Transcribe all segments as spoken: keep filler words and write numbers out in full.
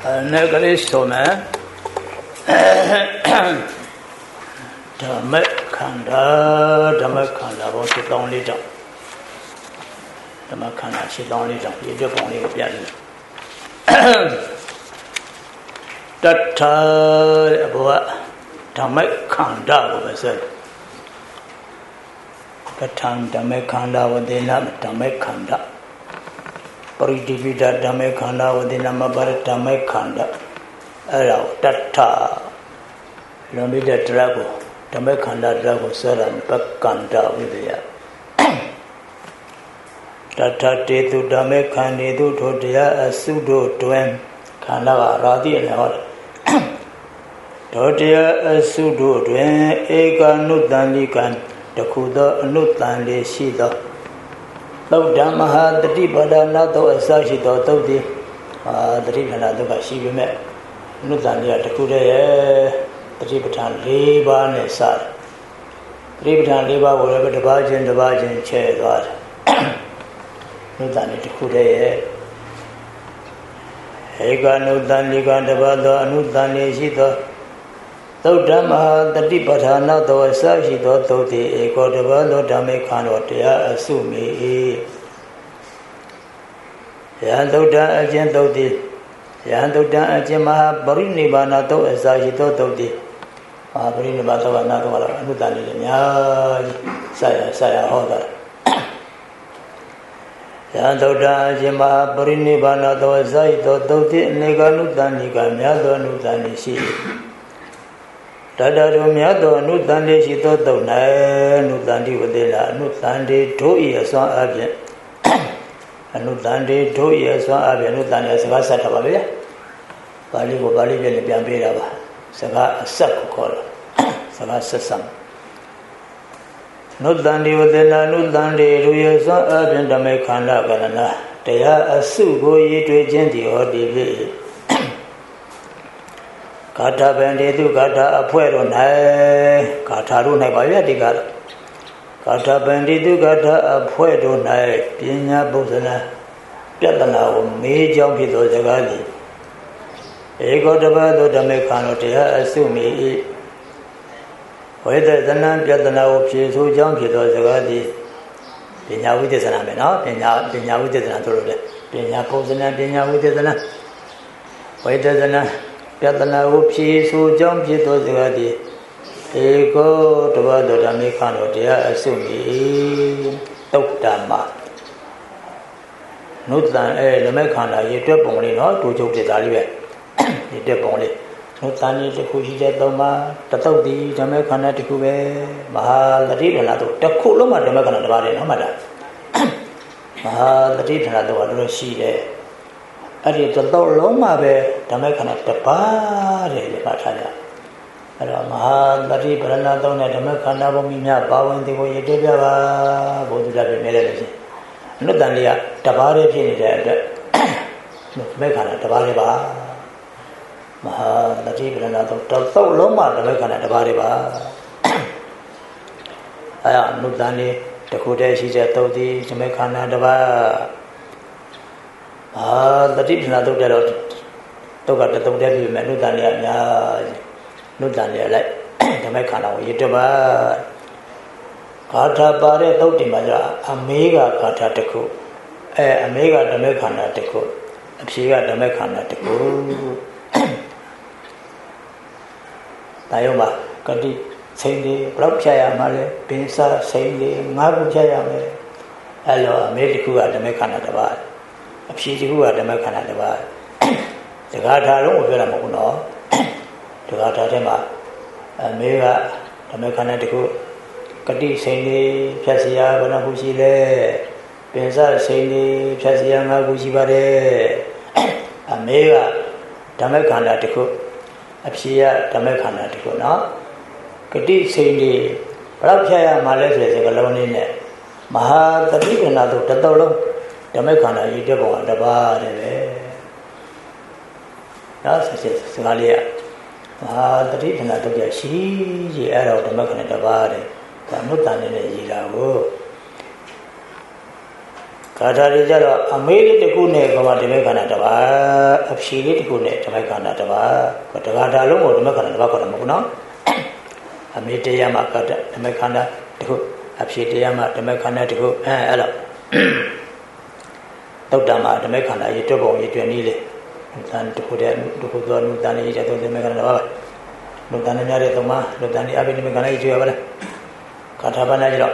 Negalisome Dhamakanda Dhamakanda was the only jump. Dhamakanda, she's only jump. You just only a piano. That Dhamakanda was said. The time Dhamakanda was the name Dhamakanda. Paridivida Dhamakanda was the name of Dhamakanda. Allow that tar. Lomida Drago, Dhamakanda Drago, Saran, Bakanda with the Tata to Dhamakandi to Dia, a pseudo to him, Kanava Radi and all. Todia, a pseudo to him, Ega Nutanlikan, the Kuda, Nutanli Shida. Though Damaha, the Dibada, Nato, a Sashi, Toti, the Ribanado, she met. Nutanlia, the Kuda, the Ribatan, Riba, and Sar. Ribatan, Riba, whatever the Bajan, the Bajan chair got. Nutani, the Kuda, Ega, Nutani, Gandabada, Nutani, Shita. Though Dama, the Ribatan, Nato, a Sashi, Toti, Ego, the Valo, Damekan, or Tia, Assumi. Yandoda, a gentle. Yandoda, a Jema, Barini Banato, as I thought of the Barini Batawa, Nutani, Saya, Saya, Hoda. Yandoda, Jema, Barini Banato, as I thought of the Neganutan, Nigamado, Nutani, she. Dada Miado, Nutani, she thought of Nutandi, Vadela, Nutandi, two years on Abia. Nutandi, two years on Abia, Nutani, as I said about it. Bali go Bali and Biambira, Saga, a sack call, Saga Sassam. Nutandi with the Nutandi, two years on Abia, Dhamakanda, Ganana. They are a su go ye to a genti or divi. Kata Bandidu, Kata, a puero, nay, Kataru, Nabaya, the Gala. Kata Bandidu, Kata, a puero, nay, Pina Bosana, Piatana, me jump with the Gali. Ego the Bado Dhamakano, Assumi. Whether the Nan Piatana of Chis who jump with the Gali. Pina with the Sanamena, Pina, Pina with the Naturale, Pina Posana, Pina with the Nan. Whether the Nan Piatana of Chis who jump with the Gali. Ego the Bado Dhamakano, Assumi. Tokdama. Nutan, eh, the Makana, you took only not to joke the Dalibe. You took only. Nutani, the Kushija Doma, Tatodi, Jamakana, the Kube, Mahal, the Ridanado, the Kuloma, the Makana, the Bari, no matter. Mahal, the Ridanado, she there. I did the Loma, the Makana, the Bari, the Pataya. Mahal, the Ridanado, the Makana, Bomina, Bow, and the way you did, both of the medicine. Nutania, Tabari, Makana, Tabariba. Maha, the Ridanado, the Loma, the Makana, the Bariba. I am Nutani, the Kude, she said, Toti, Jamakana, the Ba. Ah, the Ridanado, the Toga, the Toga, Nutania, Nutania, like the Makana, Yitaba. Kata Bare, Totimaja, Amiga Kata Teku, a Amiga, the Makana Teku, a Psiga, the Makana Teku. Tayoma, Kadi, Sandy, Propchaya Male, Pinsa, Sandy, Mabuchaya Male. Hello, a medical at the Makana the Bar. A Psigu at the Makana the Bar. The Gata Lomuno, the Gata Tema, Amiga, the Makana Teku, Kadi, Sandy, Plasia, Bonabushile, Pinsa, Sandy, Plasia, Mabushibare, Amiga, the Makana Teku. Apsia, Dhamakana to go now. Kati Sandy, Rapchaya Malaysia, alone in it. Maha, the Ridanado, the Dolo, Dhamakana, you debo on the bar. That's it, Somalia. Maha, the Ridanado, she, the arrow, the Makana, the bar. The Mutan in the Zila. ကာထာတွေကြတော့အမေးလေးတစ်ခုနဲ့ကမှဓမ္မခန္ဓာတစ်ပါးအဖြေလေးတစ်ခုနဲ့ဓမ္မခန္ဓာတစ်ပါးတက္ကထာလုံးကိုဓမ္မခန္ဓာတစ်ပါးခေါ်တယ်မဟုတ်ဘူးနော်အမေးတရားမှာကတဓမ္မခန္ဓာတစ်ခုအဖြေတရားမှာဓမ္မခန္ဓာတစ်ခုအဲအဲ့လိုတုတ်တံမှာဓမ္မခန္ဓာရေတွက်ပုံရေတွက်နည်းလေသံတစ်ခုတည်းတစ်ခုသောနုတန်လေးရတဲ့ဓမ္မခန္ဓာတစ်ပါးနုတန်နဲ့များတဲ့သုံးပါးနုတန်ဒီအဘိဓမ္မခန္ဓာကြီးကျွေးရပါလားကာထာပဏ္ဏကြတော့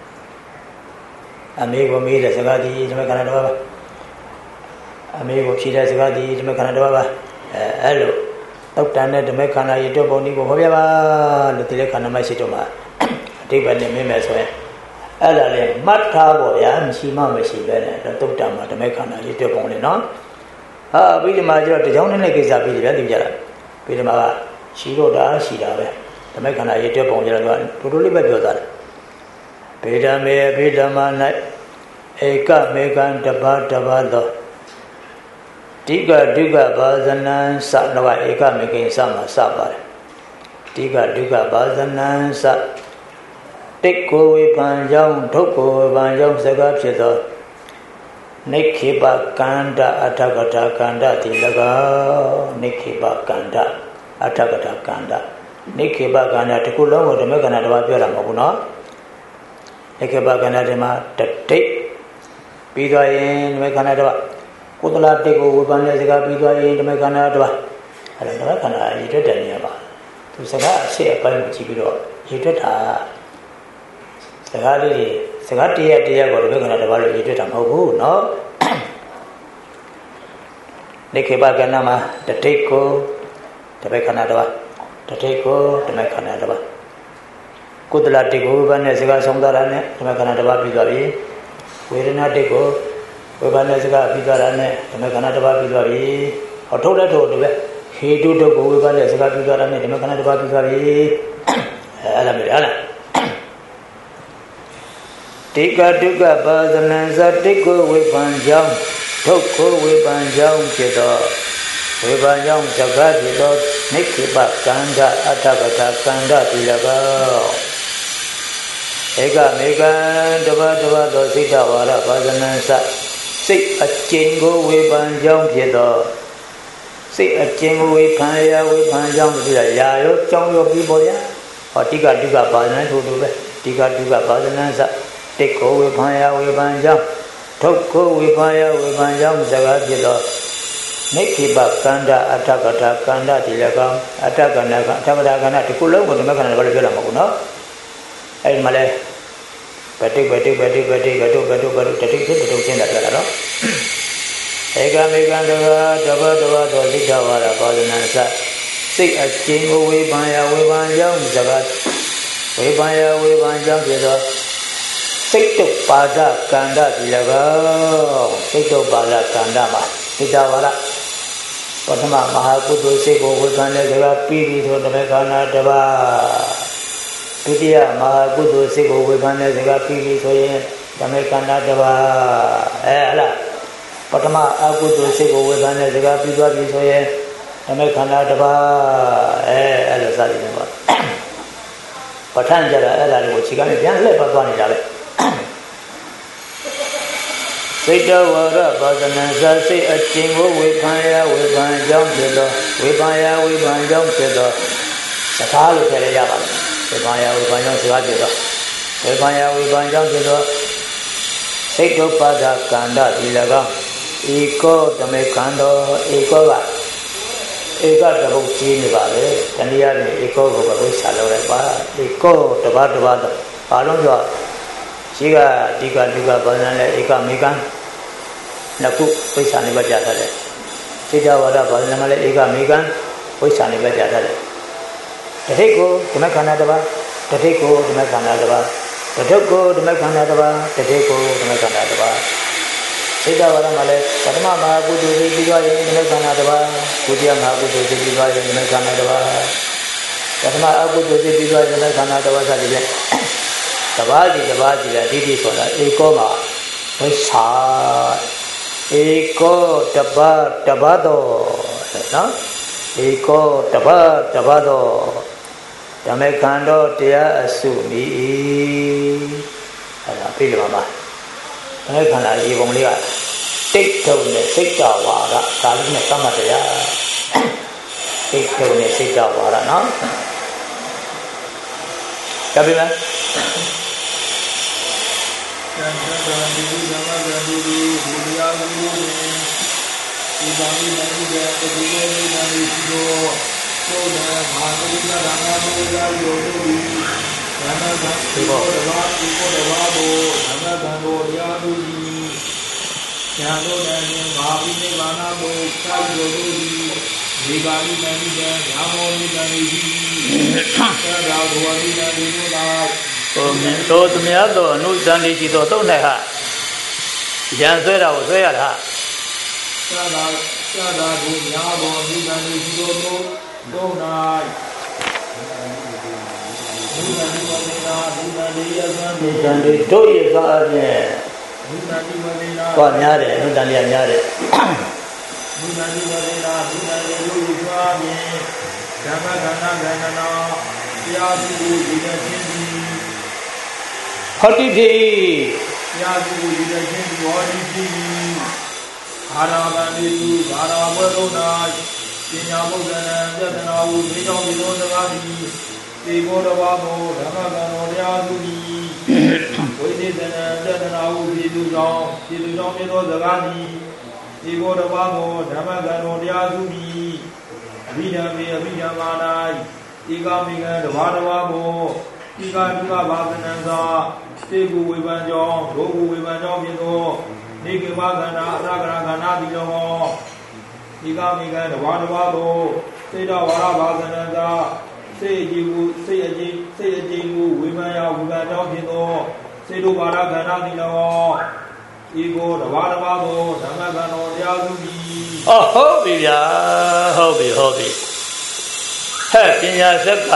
အမေကိုမေးတဲ့စကားဒီဓမ္မခန္ဓာတစ်ပါးပါအမေကိုဖြေတဲ့စကားဒီဓမ္မခန္ဓာတစ်ပါးပါအဲအဲ့လိုတုတ်တန်နဲ့ဓမ္မခန္ဓာရေတွက်ပုံနည်းကိုဟောပြပါလို့ဒီလေခန္ဓာမရှိတော့မှာအတိပ္ပယ်နဲ့မင်းမယ်ဆိုရင်အဲ့ဒါလေမှတ်ထားဖို့ဗျာမရှိမှမရှိပဲနဲ့တုတ်တံမှာဓမ္မခန္ဓာရေးတွက်ပုံလေနော်ဟာပြီးဒီမှာကျတော့တကြောင်နဲ့ကိစ္စပြီးတယ်ဗျာသိကြလားပြီးဒီမှာကရှိတော့တာရှိတာပဲဓမ္မခန္ဓာရေးတွက်ပုံကျတော့တူတူလေးပဲပြောသားတယ်ဗေဒမေဗေဒမ၌ဧကမေကံတပါတပါသောတိကဒုက္ခဘာဇနံစတော့ဧကမေကိစ္စမှာစပါတယ်တိကဒုက္ခဘာဇနံစတိတ်ကိုဝေဖန်ကြောင်းဒုက္ခဝေဖန်ကြောင်းစကားဖြစ်သောနိခေပကန္တအထကထာကန္တတိ၎င်းနိခေပကန္တအထကထာကန္တနိခေပကန္တတခုလုံးကိုဓမ္မကန္တတစ်ပါးပြောတာမဟုတ်ဘူးနော်နိခေပကန္တဒီမှာတတိတ်ပြီးသွားရင်ဓမ္မကန္တတစ်ပါးကုသလတိတ်ကိုဝေဖန်တဲ့စကားပြီးသွားရင်ဓမ္မကန္တတစ်ပါးအဲ့ဒါဓမ္မကန္တအရေးတွက်တယ်နေရပါသူစကားအစစ်အပိုင်းကိုကြည့်ပြီးတော့ရေးတွက်တာစကားလေးတွေစကားတရက်တရက်ကိုဓမ္မကန္တတစ်ပါးလို့ရေးတွက်တာမဟုတ်ဘူးเนาะနိခေပကန္တမှာတတိတ်ကိုဓမ္မကန္တတစ်ပါးတတိတ်ကိုဓမ္မကန္တတစ်ပါးကုသလတိတ်ကိုဝေဖန်တဲ့စကားဆုံးသွားတာနဲ့ဓမ္မကန္တတစ်ပါးပြီးသွားပြီဝေဒနာတိတ်ကိုဝေဖန်တဲ့စကားပြီးသွားတာနဲ့ဓမ္မကန္တတစ်ပါးပြီးသွားပြီဟောထုတ်တဲ့ထုတ်တယ်ပဲဟေတုတုတ်ကိုဝေဖန်တဲ့စကားပြီးသွားတာနဲ့ဓမ္မကန္တတစ်ပါးပြီးသွားပြီအဲ့ဒါမျိုးဟုတ်လားတိကဒုက္ခပါဇနံဇတိကိုဝေဖန်ကြောင်းဒုက္ခဝေဖန်ကြောင်းဖြစ်သောဝေဖန်ကြောင်းစကားဖြစ်သောနိခေပကန္တအထကထာကန္တတိ၎င်းဧကမေကံတပါးတပါးသောစိတ်တဝါရပါဇနံစစိတ်အကျဉ်ကိုဝေဖန်ကြောင်းဖြစ်သောစိတ်အကျဉ်ကိုဝေဖန်ရာဝေဖန်ကြောင်းဖြစ်ရာရာရောကြောင်းရောပြီးပေါ်ရဟောတိကဒုက္ခပါဇနံထို့ထို့ပဲတိကဒုက္ခပါဇနံစတိတ်ကိုဝေဖန်ရာဝေဖန်ကြောင်းဒုက္ခဝေဖန်ရာဝေဖန်ကြောင်းစကားဖြစ်သောနိခေပကန္တအထကထာကန္တတိ၎င်းအထကနာကအထကထာကန္တဒီကုလုံးကိုဓမ္မခန္ဓာဘာလို့ပြောတာမဟုတ်ဘူးနော်အဲ့ဒီမှာလဲပဋိပဋိပဋိပဋိကတုကတုကတုတတိဖြစ်တုရှင်းတာပြောတာနော်ဧကမေကံတဘာတဘာတဘာသောသိတ္တဝါဒပါဒနာစစိတ်အကျဉ်းကိုဝေဖန်ရာဝေဖန်ကြောင်းစကားဝေဖန်ရာဝေဖန်ကြောင်းဖြစ်သောစိတ်တုပါဒကန္တတိ၎င်းစိတ်တုပါဒကန္တမှာသိတ္တဝါဒပထမမဟာကုသိုလ်စိတ်ကိုဝေဖန်တဲ့စကားပြီးပြီးဆိုဓမ္မခန္ဓာတစ်ပါးဒုတိယမဟာကုသိုလ်စိတ်ကိုဝေဖန်တဲ့စကားပြီးပြီးဆိုရင်ဓမ္မခန္ဓာတစ်ပါးအဲဟလားပထမအကုသိုလ်စိတ်ကိုဝေဖန်တဲ့စကားပြီးသွားပြီဆိုရင်ဓမ္မခန္ဓာတစ်ပါးအဲအဲ့လိုစသည်ဖြင့်ပေါ့ပဋ္ဌာန်းကြတာအဲ့ဒါလေးကိုခြေကနေပြန်လှည့်ပတ်သွားနေတာပဲစိတ်တော်ဝရပါဒနာဇာစိတ်အကျဉ်ကိုဝေဖန်ရာဝေဖန်ကြောင်းဖြစ်သောဝေဖန်ရာဝေဖန်ကြောင်းဖြစ်သောစကားလို့ပြောရပါမယ်ဝေဖန်ရာဝေဖန်ကြောင်းစကားဖြစ်သောဝေဖန်ရာဝေဖန်ကြောင်းဖြစ်သောစိတ်တော်ပါဒကန္တဒီ၎င်းဧကောဓမ္မခန္ဓာဧကောကဧကတဘုတ်ကြီးနေပါလေတဏှာနဲ့ဧကောကိုပဲဝိစာလောက်လိုက်ပါဧကောတပါးတပါးတော့ဘာလို့ပြောရှိကဒီကလူကဘာသာလဲဧကမေကံနှစ်ခုဝိစာနေပါကြတယ်စေတဝါဒဘာသာမှာလဲဧကမေကံဝိစာနေပါကြတယ်တတိကိုဓမ္မခန္ဓာတစ်ပါးတတိကိုဓမ္မခန္ဓာတစ်ပါးတထုပ်ကိုဓမ္မခန္ဓာတစ်ပါးတတိကိုဓမ္မခန္ဓာတစ်ပါးစေတဝါဒမှာလဲပထမမဟာကုသိုလ်စိတ်ပြီးသွားရင်ဓမ္မခန္ဓာတစ်ပါးဒုတိယမဟာကုသိုလ်စိတ်ပြီးသွားရင်ဓမ္မခန္ဓာတစ်ပါးပထမအကုသိုလ်စိတ်ပြီးသွားရင်ဓမ္မခန္ဓာတစ်ပါးစသည်ဖြင့်တပါးစီတပါးစီလည်းအတိအကျဆိုတာဧကောမှာဝိစာဧကောတပါးတပါးတော့နော်ဧကောတပါးတပါးတော့ဓမ္မခန္ဓာတရားအစုမိအဲ့ဒါပြည့်ပါမှာသမက်ခန္ဓာရေပုံလေးကတိတ်ထုံနဲ့စိတ်တဝါဒဒါလေးနဲ့သတ်မှတ်တရားတိတ်ထုံနဲ့စိတ်တဝါဒနော်ကြပြီလားသံဃာတော်ဒီဓမ္မဂန်ဒီဒီဘုရားလူတွေဒီပါဠိနဲ့ဒီကတိလေးလေးနဲ့ဒီတော့ဘုရားဘာသာရေးကရာမဘုရားယောတို့ဒီဓမ္မဂန်ဒီဘောဓဘာဒီဘောဓဘာဘုဓမ္မဂန်တော်ရာတို့ဒီဉာဏ်တို့နဲ့မဟာပိနိဗ္ဗာန်ဘုသာယောတို့ဒီဒီပါဠိနဲ့ဒီကရာမောနိတန်ဒီသာသာဘဝနိတန်ဒီတို့လားဟိုမြင်တော်သူများတော်အနုတန်လေးရှိတော်သုံးနိုင်ဟာရန်ဆွဲတာကိုဆွဲရတာသာသာသာသာဘုရားတော်အနုတန်လေးရှိတော်သုံးနိုင်ဘုရားဒီမမေနာဘုရားဒီရသံဒီတန်လေးတို့ရစားအပြင်ဘုရားဒီမမေနာကများတယ်အနုတန်လေးများတယ်ဘုရားဒီမမေနာဘုရားဒီလူကြီးစွာဖြင့်ဓမ္မကဏ္ဍကဏ္ဍနာတရားသူဒီနဲ့ချင်းဒီဟုတ်တိဖြစ်တရားသူဒီနဲ့ချင်းဒီဟောဒီဖြစ်အာရမဏိသူဘာရာဘဝတို့၌ပညာဘုဒ္ဓနာပြတနာဟုဒီကြောင့်ဒီလိုစကားသည်ဒီဘောဓဘာဘောဓမ္မကံတော်တရားသူသည်ဝိသေသနာပြတနာဟုဒီသူကြောင့်ဒီသူကြောင့်ဖြစ်သောစကားသည်ဒီဘောဓဘာဘောဓမ္မကံတော်တရားသူသည်အဘိဓမ္မေအဘိဓမ္မာ၌ဒီကမိကံတဘာတဘာဘောဒီကဒုက္ခဘာသနံသာစေကုဝေဘံကြောင့်ဒုက္ခဝေဘံကြောင့်ဖြစ်သောနေကေမခန္ဓာအရကရခန္ဓာတိလောဒီကမိကံတဘာတဘာဘောစေတဝါရဘာသနံသာစေအကြည်ဟုစေအကြည်စေအကြည်ဟုဝေဘံယဝေဘံကြောင့်ဖြစ်သောစေတုဘာရခန္ဓာတိလောဤကိုတဘာတဘာဘောဓမ္မကံတော်တရားသူသည်အော်ဟုတ်ပြီဗျာဟုတ်ပြီဟုတ်ပြီဟဲ့ပညာစက်က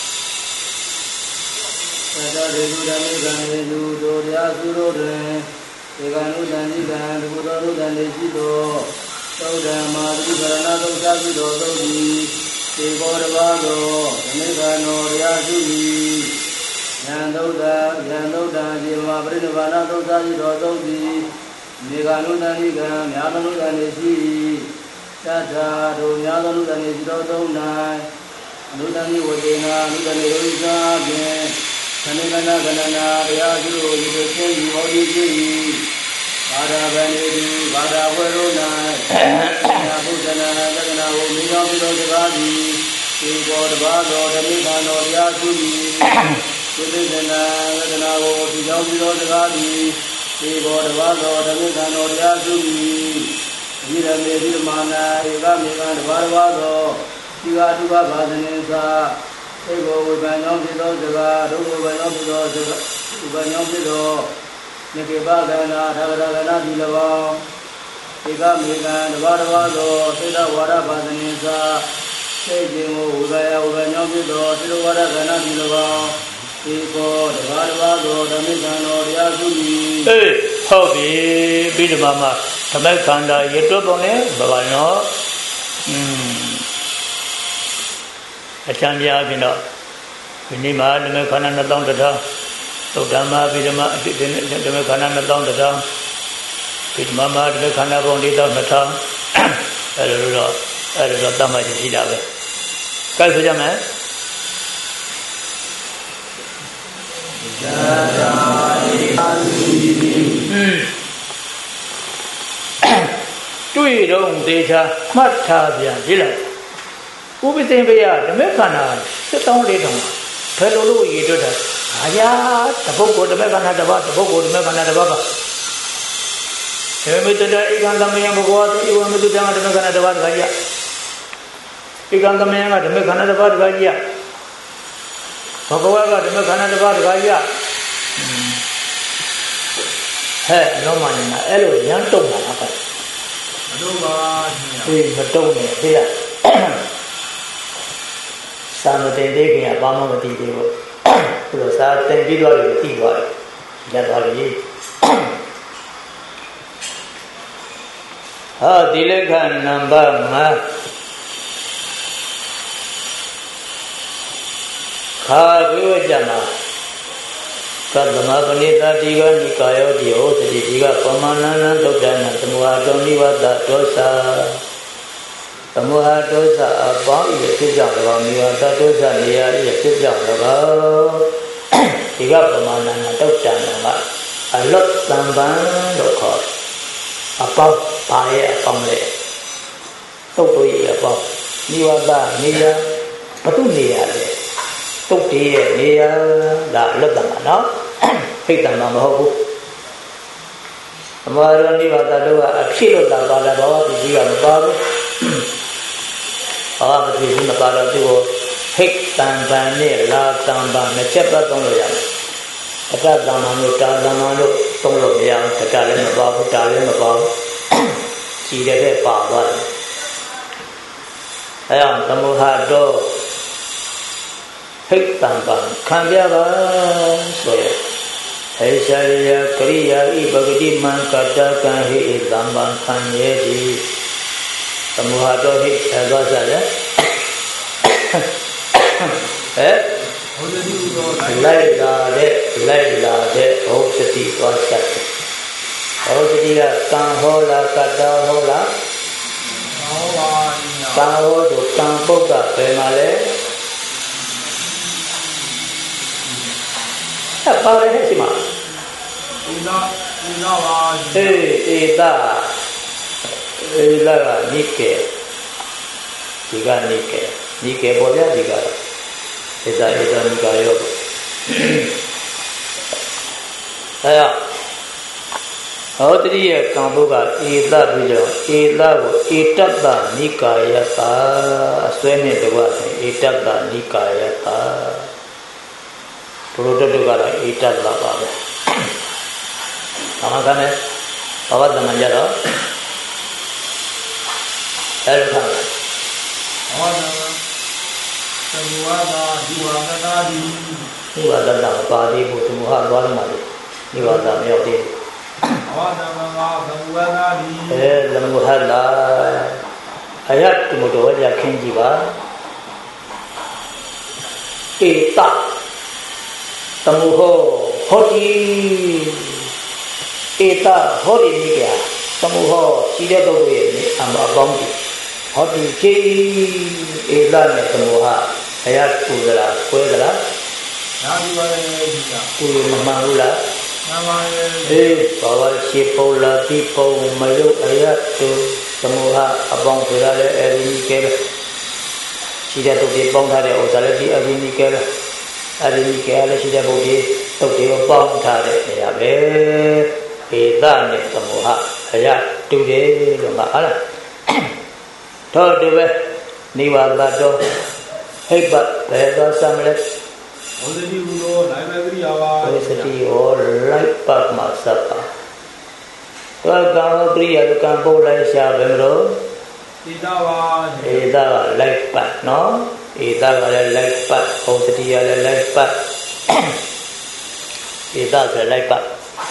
သတ္တရေသူဓမ္မိကံရေသူတို့တရားသူတို့တွင်ဧကနုတန်တိကံဒုက္ခတော်နုတန်တိရှိသောသောဓမ္မာတိကရဏသုသာပြုတော်သုံးသည်သေဘောတဘာသောဓမ္မိကံတော်တရားသူသည်ဉာဏ်သုဒ္ဓဉာဏ်သုဒ္ဓဇေမပရိနိဗ္ဗာန်သုသာပြုတော်သုံးသည်ဧကနုတန်တိကံများသောနုတန်တိရှိသတ္တတို့များသောနုတန်တိရှိတော်သုံး၌အနုတန်တိဝေဒနာအနုတန်တိဝိဇာဖြင့်ခဏခဏခဏနာတရားသူတို့ဒီလိုချင်းဒီဟောဒီကြည့်ဘာသာဗန္ဒီဒီဘာသာဝဲလို့၌ညာဘုဒ္ဓနာသက္ကနာကိုမိတော်ပြုတော်စကားသည်ဒီဘောတဘာတော်ဓမ္မိကံတော်တရားသူသည်သုသေသနာသက္ကနာကိုဒီကြောင့်ပြုတော်စကားသည်ဒီဘောတဘာတော်ဓမ္မိကံတော်တရားသူသည်ဒီရမေဒီမာနာဧကမေကံတဘာတဘာတော်ဒီဃာတုဘဘာသနေသာသေဘောဝေဘံကြောင့်ဖြစ်သောစကားဒုက္ခဝေဘံကြောင့်ဖြစ်သောစကားဥပံကြောင့်ဖြစ်သောနိကေပကနာထာဝရကနာဒီလောဧကမေကံတဘာတဘာသောသေတဝါဒဘာသနေသာသေခြင်းကိုဝေဘယဝေဘံကြောင့်ဖြစ်သောသေတဝါဒကနာဒီလောဒီကောတဘာတဘာသောဓမ္မိကံတော်တရားသူသည်အေးဟုတ်ပြီပြီးတော့မှဓမ္မခန္ဓာရတွတ်ပုံနဲ့ဘာပါနော်อืมအချမ်းပြားဖြစ်တော့ဒီနေ့မှာဓမ္မခန္ဓာနှစ်သောင်းတစ်ထောင်သုဒ္ဓမာပိဓမ္မအတိဓမ္မခန္ဓာနှစ်သောင်းတစ်ထောင်ပိဓမ္မာဓမ္မခန္ဓာပုံလေးသောင်းနှစ်ထောင်အဲလိုတော့အဲလိုတော့တတ်မှတ်ရှိတာပဲကြိုက်ဆိုကြမယ်သာသာရိပါတိတွေ့တော့ဒေချာမှတ်ထားပြန်ကြည့်လိုက်ဥပသိပယဓမ္မခန္ဓာစစ်တောင်းလေးတောင်ဘယ်လိုလို့ရည်တွက်တာအာယာတပုဂ္ဂိုလ်ဓမ္မခန္ဓာတစ်ပါးတပုဂ္ဂိုလ်ဓမ္မခန္ဓာတစ်ပါးပါေမိတ္တဧကံသမယံဘဂဝတိဧဝမေတ္တဓမ္မခန္ဓာတစ်ပါးတခါကြီးဧကံသမယံကဓမ္မခန္ဓာတစ်ပါးတခါကြီးဘဂဝကဓမ္မခန္ဓာတစ်ပါးတခါကြီးဟဲ့လုံးမနေတာအဲ့လိုရမ်းတုံတာပါမတုံပါဘူးအေးမတုံနဲ့ဖေးရသာမတင်သေးခင်ကဘာမှမသိသေးဘူးဘုရားသာတင်ပြီးတော့လည်းသိသွားတယ်ရသွားပြီဟာဒီလက္ခဏနံပါတ်၅ခါဘိဝကြမှာကသမပနိတတိကနိကာယောတိဟောတိဒီကပမာဏနသုဒ္ဓနာသမုဟာတောနိဝတ္တဒောသသမုဟာဒောသအပေါင်းဤဖြစ်ကြောင့်၎င်းနိဝတ္တဒောသနေရာဤဖြစ်ကြောင့်၎င်းဒီကပမာဏနသုဒ္ဓနာကအလွတ်တံပံလို့ခေါ်အပေါင်းပါရဲ့အပေါင်းလေသုတ်တို့ရဲ့အပေါင်းနိဝတ္တနေရာဘုသူနေရာလေသုတ်တည်းရဲ့နေရာဒါအလွတ်တံပံနော်ဖိတ်တံပံမဟုတ်ဘူးသမုဟာတောနိဝတ္တတို့ကအဖြစ်လို့တာပါလာဘဝပစ္စည်းကမပါဘူးဘဝပစ္စည်းမပါတော့သူ့ကိုဖိတ်တံပံနဲ့လာတံပံနှစ်ချက်ပတ်သုံးလို့ရတယ်အတ္တတံပံလို့တာတံပံလို့သုံးလို့မရဘူးတတလည်းမပါဘူးတာလည်းမပါဘူးကြည်တဲ့ပါသွားတယ်အဲအောင်သမုဟာတောဖိတ်တံပံခံပြပါဆိုရဟေရှာယကရိယာဤပဂတိမံကတ္တကံဟိတံပံခံရဲ့ဒီသမုဟာတောဟိအဲသွားစားရဟဲ့လိုက်လာတဲ့လိုက်လာတဲ့ဟောစတိသွားစားဟောစတိကကံဟောလားကတ္တဟောလားဟောပါကံဟောတို့ကံပုဒ်ကဘယ်မှာလဲအပါရဟဲ့ရှိမှာဤနာဤနာပါအေးဧတာဧလာကနိကေဒီကနိကေနိကေပေါ်ပြဒီကဧတာဧတာနိကာယောအဲရဟောတတိယကံဘုကဧတပြီးတော့ဧတကိုဧတတ္တနိကာယတာအစွဲနဲ့တကွဆိုဧတတ္တနိကာယတာဘုရောတတုကတော့ဧတတ္တပါပဲအမှန်ကနဲ့ဘဝတမန်ကြတော့အဲလိုခံတယ်ဟောတယ်သမုဟာတာဒီဝါဒတာဒီဒီဝါဒတာပါဠိဘုသမုဟာသွားလို့မှလေဒီဝါဒမရောက်သေးဘူးဟောတယ်မငါသမုဟာတာဒီအဲသမုဟာတာအယတ်တမတော်ရခင်းကြည့်ပါဧတသမုဟောဟောတိဧတဟောတိနိကသမုဟောရှိတဲ့ပုဂ္ဂိုလ်ရဲ့အမအပေါင်းကြီးဟောတိခေဧလနဲ့သမုဟအယတ်ပူဒလားကွဲသလားနာဒီပါရဲ့ဒီကပူမမှန်ဘူးလားမှန်ပါရဲ့အေးဘာဝရှိပုလာတိပုံမယုတ်အယတ်သူသမုဟအပေါင်းဆိုရတဲ့အဲဒီကဲရှိတဲ့ပုဂ္ဂိုလ်ပေါင်းထားတဲ့ဥစ္စာလည်းဒီအဲဒီကဲအဲဒီကဲလည်းရှိတဲ့ပုဂ္ဂိုလ်တုတ်တွေကိုပေါင်းထားတဲ့နေရာပဲဧတနဲ့သမုဟအယတ်တူတယ်လို့မှဟုတ်လားတော့ဒီပဲနိဝါဒတော်ဟိတ်ပတ်ဘယ်တော့စမ်းလဲဝဇတိဘူရောလိုက်ပဲကြည့်ရပါဝဇတိရောလိုက်ပတ်မှာစပ်ပါတော့ကောင်းကြည့်ရကံပို့လိုက်ရှာပဲမလို့ဧတပါဧတကလိုက်ပတ်နော်ဧတကလည်းလိုက်ပတ်ဝဇတိရလည်းလိုက်ပတ်ဧတဆိုလိုက်ပတ်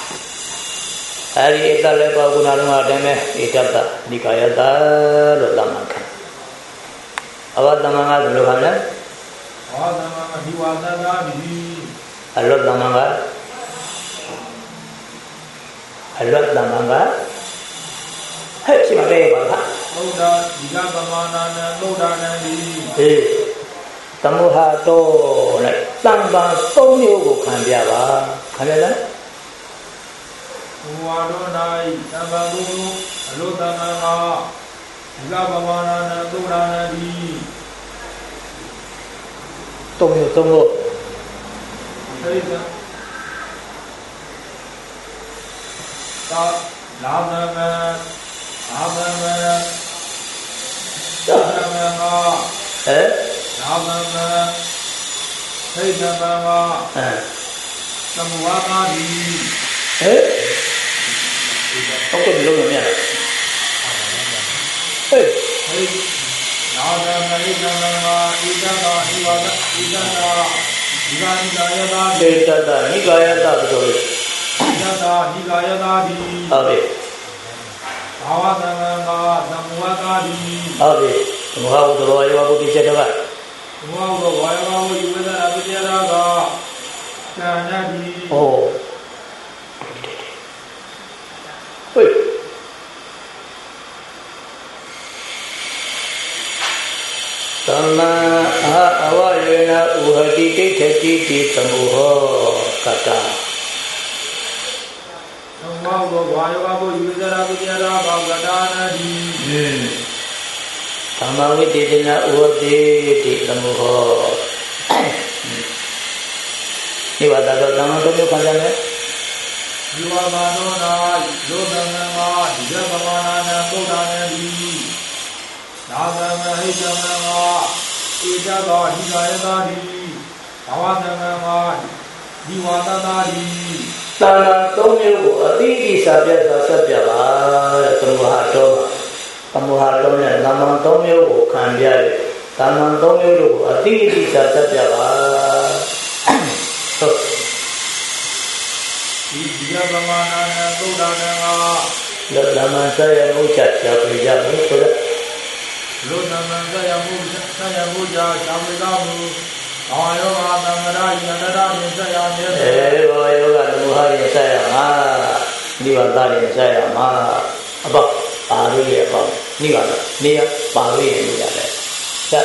အဲဒီဧတလည်းပေါ့ခုနကတော့အတိုင်းပဲဧတတနိကာယတလို့သမန်ခံအဝတ္တမငါဘယ်လိုခံလဲအဝတ္တမငါဒီဝါဒတာဒီအလွတ်တမငါအလွတ်တမငါဟဲ့ရှိပါလေပါလားဟုတ်တာဒီကပမာဏနံသုဒ္ဓနံဒီဟေးသမုဟာတောနဲ့တန်ပံသုံးမျိုးကိုခံပြပါခံရလားဘုရားတော်၌တန်ပံသုံးမျိုးအလွတ်တမငါဒီကပမာဏနံသုဒ္ဓနံဒီသုံးမျိုးသုံးလို့အဲဒီကသာလာမမအာမမသာမမဟဲ့လာမမဟိတမမအဲသမဝါကာဒီဟဲ့ဟုတ်ကဲ့လို့မရဟဲ့ဟဲ့နာဒမဟိတမမဣဒတာဟိဝါဒဣဒတာဒီကနိကာယတာဒေတတာနိကာယတာဆိုလို့ဣဒတာနိကာယတာဒီဟုတ်ပြီဘာဝတမမသမဝါကာဒီဟုတ်ပြီသမဝါဥဒရောယောဘုတိစေတကသမဝါဥဒဝါယောဘုတိဝေဒနာပိတရာက Oh. Wait. Sama awalnya uhadi teti di temuho kata. Semua bawa bawa yudara biara bagada di. Sama widina uhadi di temuho. Ini wadah dalam tu juga kan? Jiwa manona, jiwa manona, jiwa manona, manona di. Nama hijau nama, hijau dah hijau tadi, awan nama, jiwa tadi. Tanah tunggu, adi sabya sabya lah, tunggu hado, tunggu hado ni nama tunggu kan dia, tanah tunggu, adi sabya lah. Jiwa manona, manona. Lama saya ucap siapa yang ucap. Lu nama saya muda, saya muda, sampai kamu. Ayo kata mereka, mereka ni saya ni. Eh, ayo kata muhari saya mah, diwantari saya mah. Apa? Baru ya apa? Ni kata, ni ya baru ya ni kata. Ya.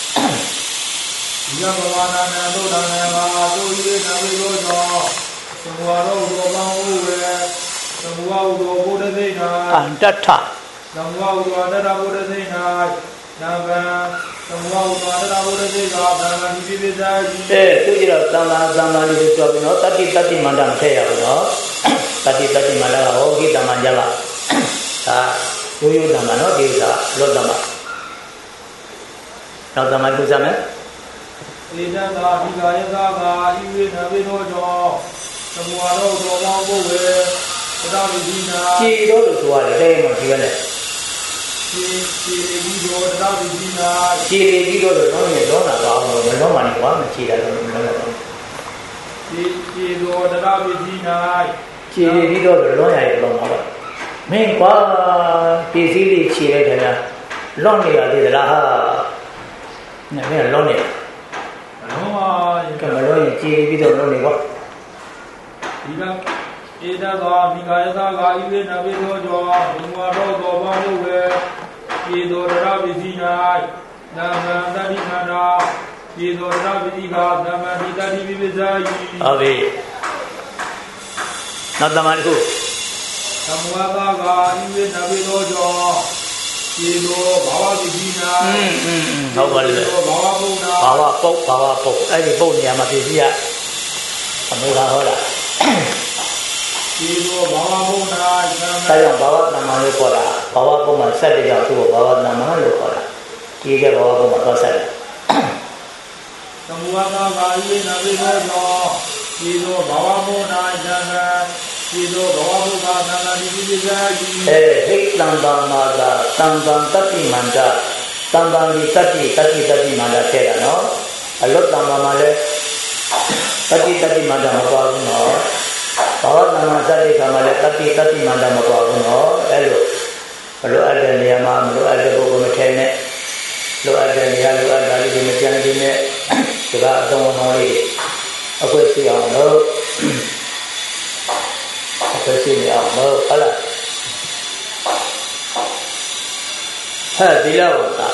Dia bawa nana tu nana bawa tu ini nabi tu jo. Semua tu orang uwe, semua tu boleh dengar. Anda tak. Semua itu ada boleh dengar, nama semua itu ada boleh dengar, nama di sini saja. Eh, tu je lah, sama sama di situ apa no, tadi tadi mandang saya no, tadi tadi mandang oh kita manjala, ah, uyu dama no dia, lo dama, lo dama tu sama? Ida dah hingga ida dah ibu nabi dojo, semua itu orang boleh, kita di sini. Ciro tu suara dia macam mana? Ciri video dah di sini. Ciri video tu orang ni orang nak tahu, orang mana orang ciri ada orang. Ciri video dah di sini. Ciri video tu orang yang orang apa? Mereka bisili ciri dia, orang ni ada dia lah. Ni orang ni. Orang. Kalau orang ciri video orang ni apa? Ida ida dah hingga ida dah ibu nabi dojo, semua itu orang boleh. Itu adalah bisnya, nama tadi mana? Itu adalah bisnya, nama tadi bisnya. Abi, nama itu. Semua bagai ini nabi dojo. Itu bawa bisnya. Hmm hmm. Tahu boleh. Bawa puna. Bawa pok, bawa pok. Eh, pok ni amat dia. Kamu tahu lah. Itu bawa puna. Saya bawa nama lu kola, bawa pun masa dia jatuh, bawa nama lu kola. Dia bawa pun masa. Semua bagai ini nabi dojo. Itu bawa puna jangan. Itu bawa puna jangan dibisai. Eh, hik tambang mada, tambang tapi manda, tambang di tapi tapi tapi manda kira no. Alot tambang mada, tapi tapi manda apa no. Bawa nama saya kamala tapi tapi manda apa no. Elo, elo ada ni ama, elo ada buku macam ni, elo ada ni, elo ada lagi macam ni. Juga ada orang ni, aku siang no. Sini Allah, Allah. Hadilah kita.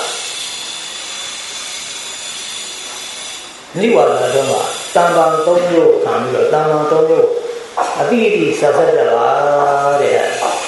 Ni wala doma. Tambang tongyo, kami lo tambang tongyo. Adi di sasa jalan dia.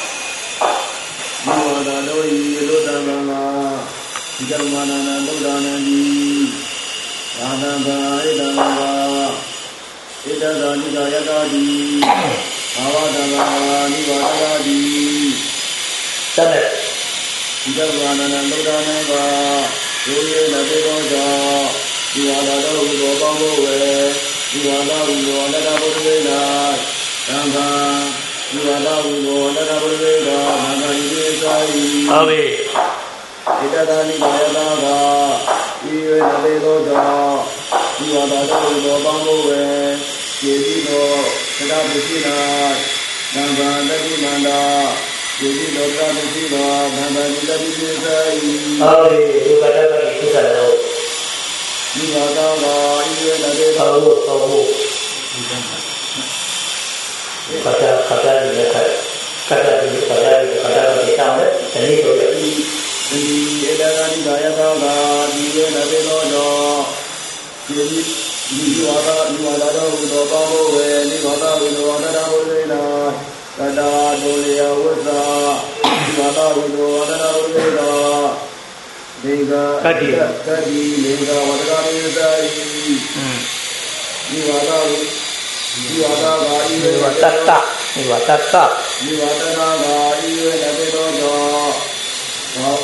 Mana loi lo tambang ma, jauh mana nanti mana di. Mana bayi tambang, ida tadi gaya tadi. Awak dalam ni wala di, Sama. jika mana nanti mana ba, tuye nanti baca, diwala dah ulo bangwe, diwala ulo dah berbeza, tangga, diwala ulo dah berbeza, tangga ini saya. Abi. Kita tadi kaya tangga, iye nanti baca, diwala dah ulo bangwe. Jadi lo sedap bersinar, nambah lagi mana? Jadi lo sedap bersinar, nambah lagi bersai. Abi, itu kata kata itu sahaja. Ini ada lah, ini ada. Tahu, tahu. kata kata dia kata kata dia kata dia kata dia tahu deh jadi tu jadi jadi ada kan gaya gaya dia nabi lojo jadi ni wala ni wala dah udah bawa we ni wala udah ada dah boleh dah kada boleh awasa ni wala udah ada dah boleh dah lega kadi kadi lega wala ni dah ni wala ni wala gaya ni wala tak ni wala tak ni wala gaya nabi lojo oh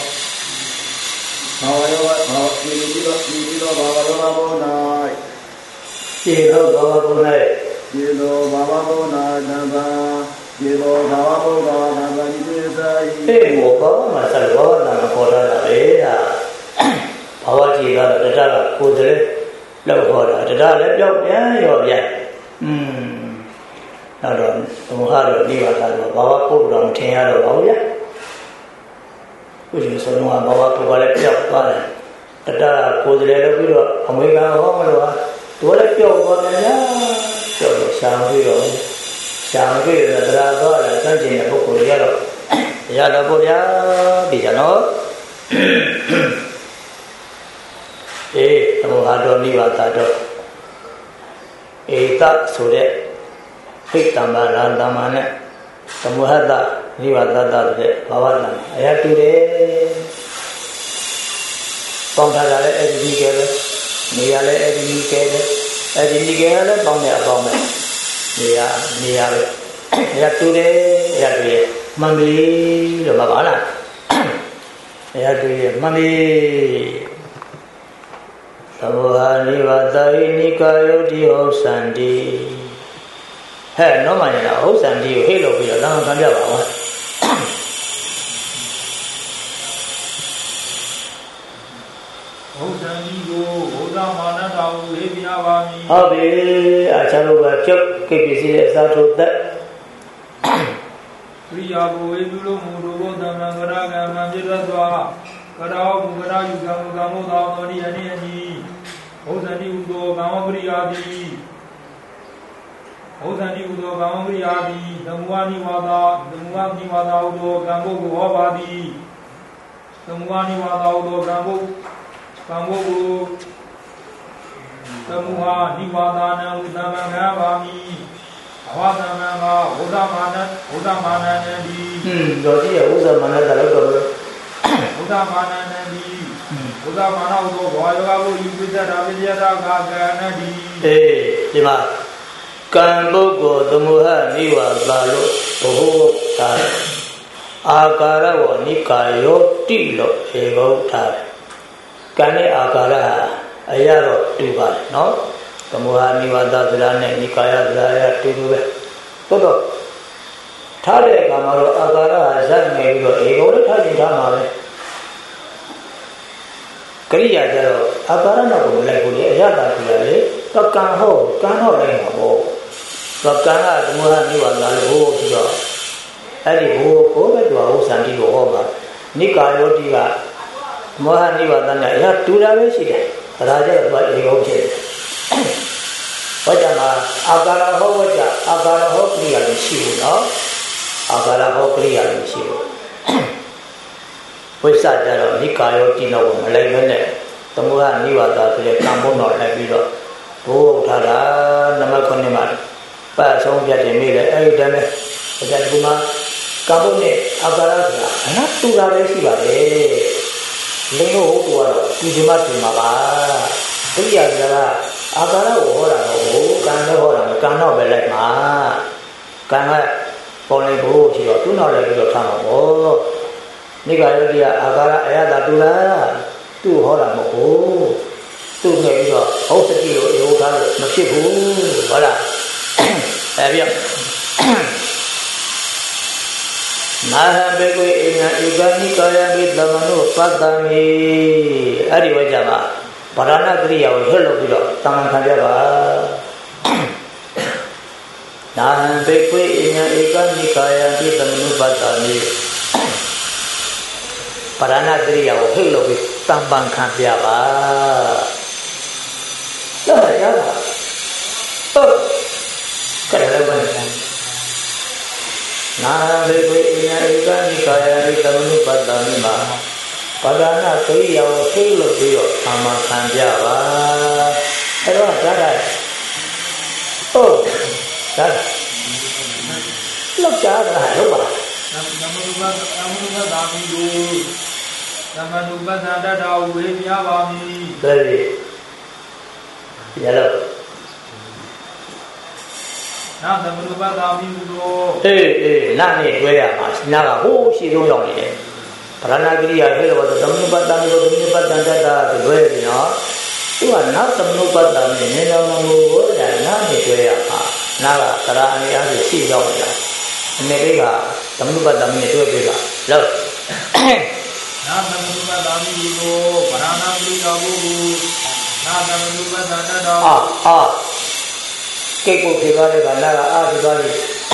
Bawa bawa ini juga ini juga bawa bawa bonai, ini bawa bonai, ini bawa bonai nama, ini bawa bawa nama ini saya. Eh, bawa masalah bawa nama koran ada ya, bawa juga ada ada kudret, lalu koran ada ada lalu ya ya ya, hmm, lalu tumuhar ni masalah bawa koran tiada bawa ya. Ujung semua bawa tu balik piak balik, ada kudret lagi tu, Amerika orang tu ah, tu balik piak balik ya, piak sampai tu, sampai tu ada tu ada janji nak buku dia tu, ya dah buku dia, bisa no, eh, kamu ada ni wata tu, eh tak sudah, hik tambah dan tambah ni, kamu ada. Ni wata dah tu, bawa nama. Ayat tu deh, pangkat ada edini kere, ni ada edini kere, edini kere le pangkat apa me? Ni ya, ni ya. Ayat tu deh, ayat tu deh, mami, lo bawa lah. Ayat tu deh, mami. Tamuhan ni wata ini kayu di Hosandi. Hei, nama ni lah Hosandi, hei lo bila, jangan kan dia bawa. Habis, acara bercak kebisi satu tak. Kriya boleh dulu mudah dalam gerakan menjerat doa. Kerana bukan juga kamu tahu ni ani ani. Oh tadi untuk kamu beriadi. Oh tadi untuk kamu beriadi. Semua ni wada, semua ni wada untuk kamu buabadi. Semua ni wada untuk kamu kamu semua ni wada na utama ngabami. Awak nama ngah utama utama nabi. Hmm, jadi ya utama nabi kalau tu. Utama nabi. Utama na uto bawa bawa ibu dah dia dah gak nabi. Eh, lima. Kambu ko tumuha niwa balu boho tar. Akara wa nikayo tilo ego tar. Kane akara ayaro tuba, no? Tumuha niwa tar ne nikaya tar tuba. Toto. Thare kamaro akara zat ne bido ego le thare thama le. Kariya jaro akara na ko lai ko le ayata tu le. To kan ho, kan ho lai ma bo. To kan la tumuha niwa tar ho tu do. Adi ho ko be dwa ho santi ko ho ba. Nikayo ti ga tumuha niwa tar ne ya tu la be shi de. Raja ba ego che. Wajah mah agara ho wajah, agara ho kriya ni siu, no? Agara ho kriya ni siu. Wajah jaro ni kayo tino ko malay mana, temuan ni wada tu le kampung nol lagi do. Oh, thara nama ko ni mat. Pas orang jadi mila, eh dah me. Wajah cuma kampung ni agara tu, anak tu lari si bade. Lengo ho tu ada, cuma cuma ba. Kriya jara. Agara orang oh, kan orang kan orang belai mah, kan boleh boh sih, tu nak lagi tu sama oh, ni kalau dia agara ayat dah tu lah, tu orang boh, tu ni juga, oh sekilo, oh kan masih boh, ada, eh biar, nah begitu ini ikan ni kaya kita manu padami, ada wajah mah. Parana kriya hello bilo tangan kanja ba nan bekwe inya ikan nikaya di tanu batani parana kriya hello bi tambang kanja ba ya ya oh ကဲလည်းဘာလဲနာဘေဝေအညာဧကနိကာယရိသမနုပတ္တမိမာပါဒနာကိရိယာကိုသိလို့ပြီးတော့အာမခံကြပါအဲ့တော့ဒါကဟုတ်ဒါလောက်ကြတာဟုတ်ပါသမနုပသမနုပသာမိကိုသမနုပသတ္တဝေမြာပါမည်ဒါလေရလို့နာသမနုပသာမိကိုအေးအေးနာနဲ့တွေ့ရမှာနာကဟိုးရှိဆုံးရောက်နေတယ်ဗရဏဂရိယာဖြစ်လို့သမနုပတ္တမိကိုသမနုပတ္တတ္တဆိုလွဲပြီနော်သူကနာသမနုပတ္တမိနေတော်မူကိုရနာနဲ့တွေ့ရမှာနာကသရအနေအားဖြင့်ရှိရောက်နေတာအနေလေးကသမနုပတ္တမိနဲ့တွေ့ပြီလားလို့နာသမနုပတ္တမိကိုဗရဏဂရိယာဘုနာသမနုပတ္တတ္တအာအာကိတ်ကိုဖြေသွားတဲ့ကနာကအာဖြေသွားတယ်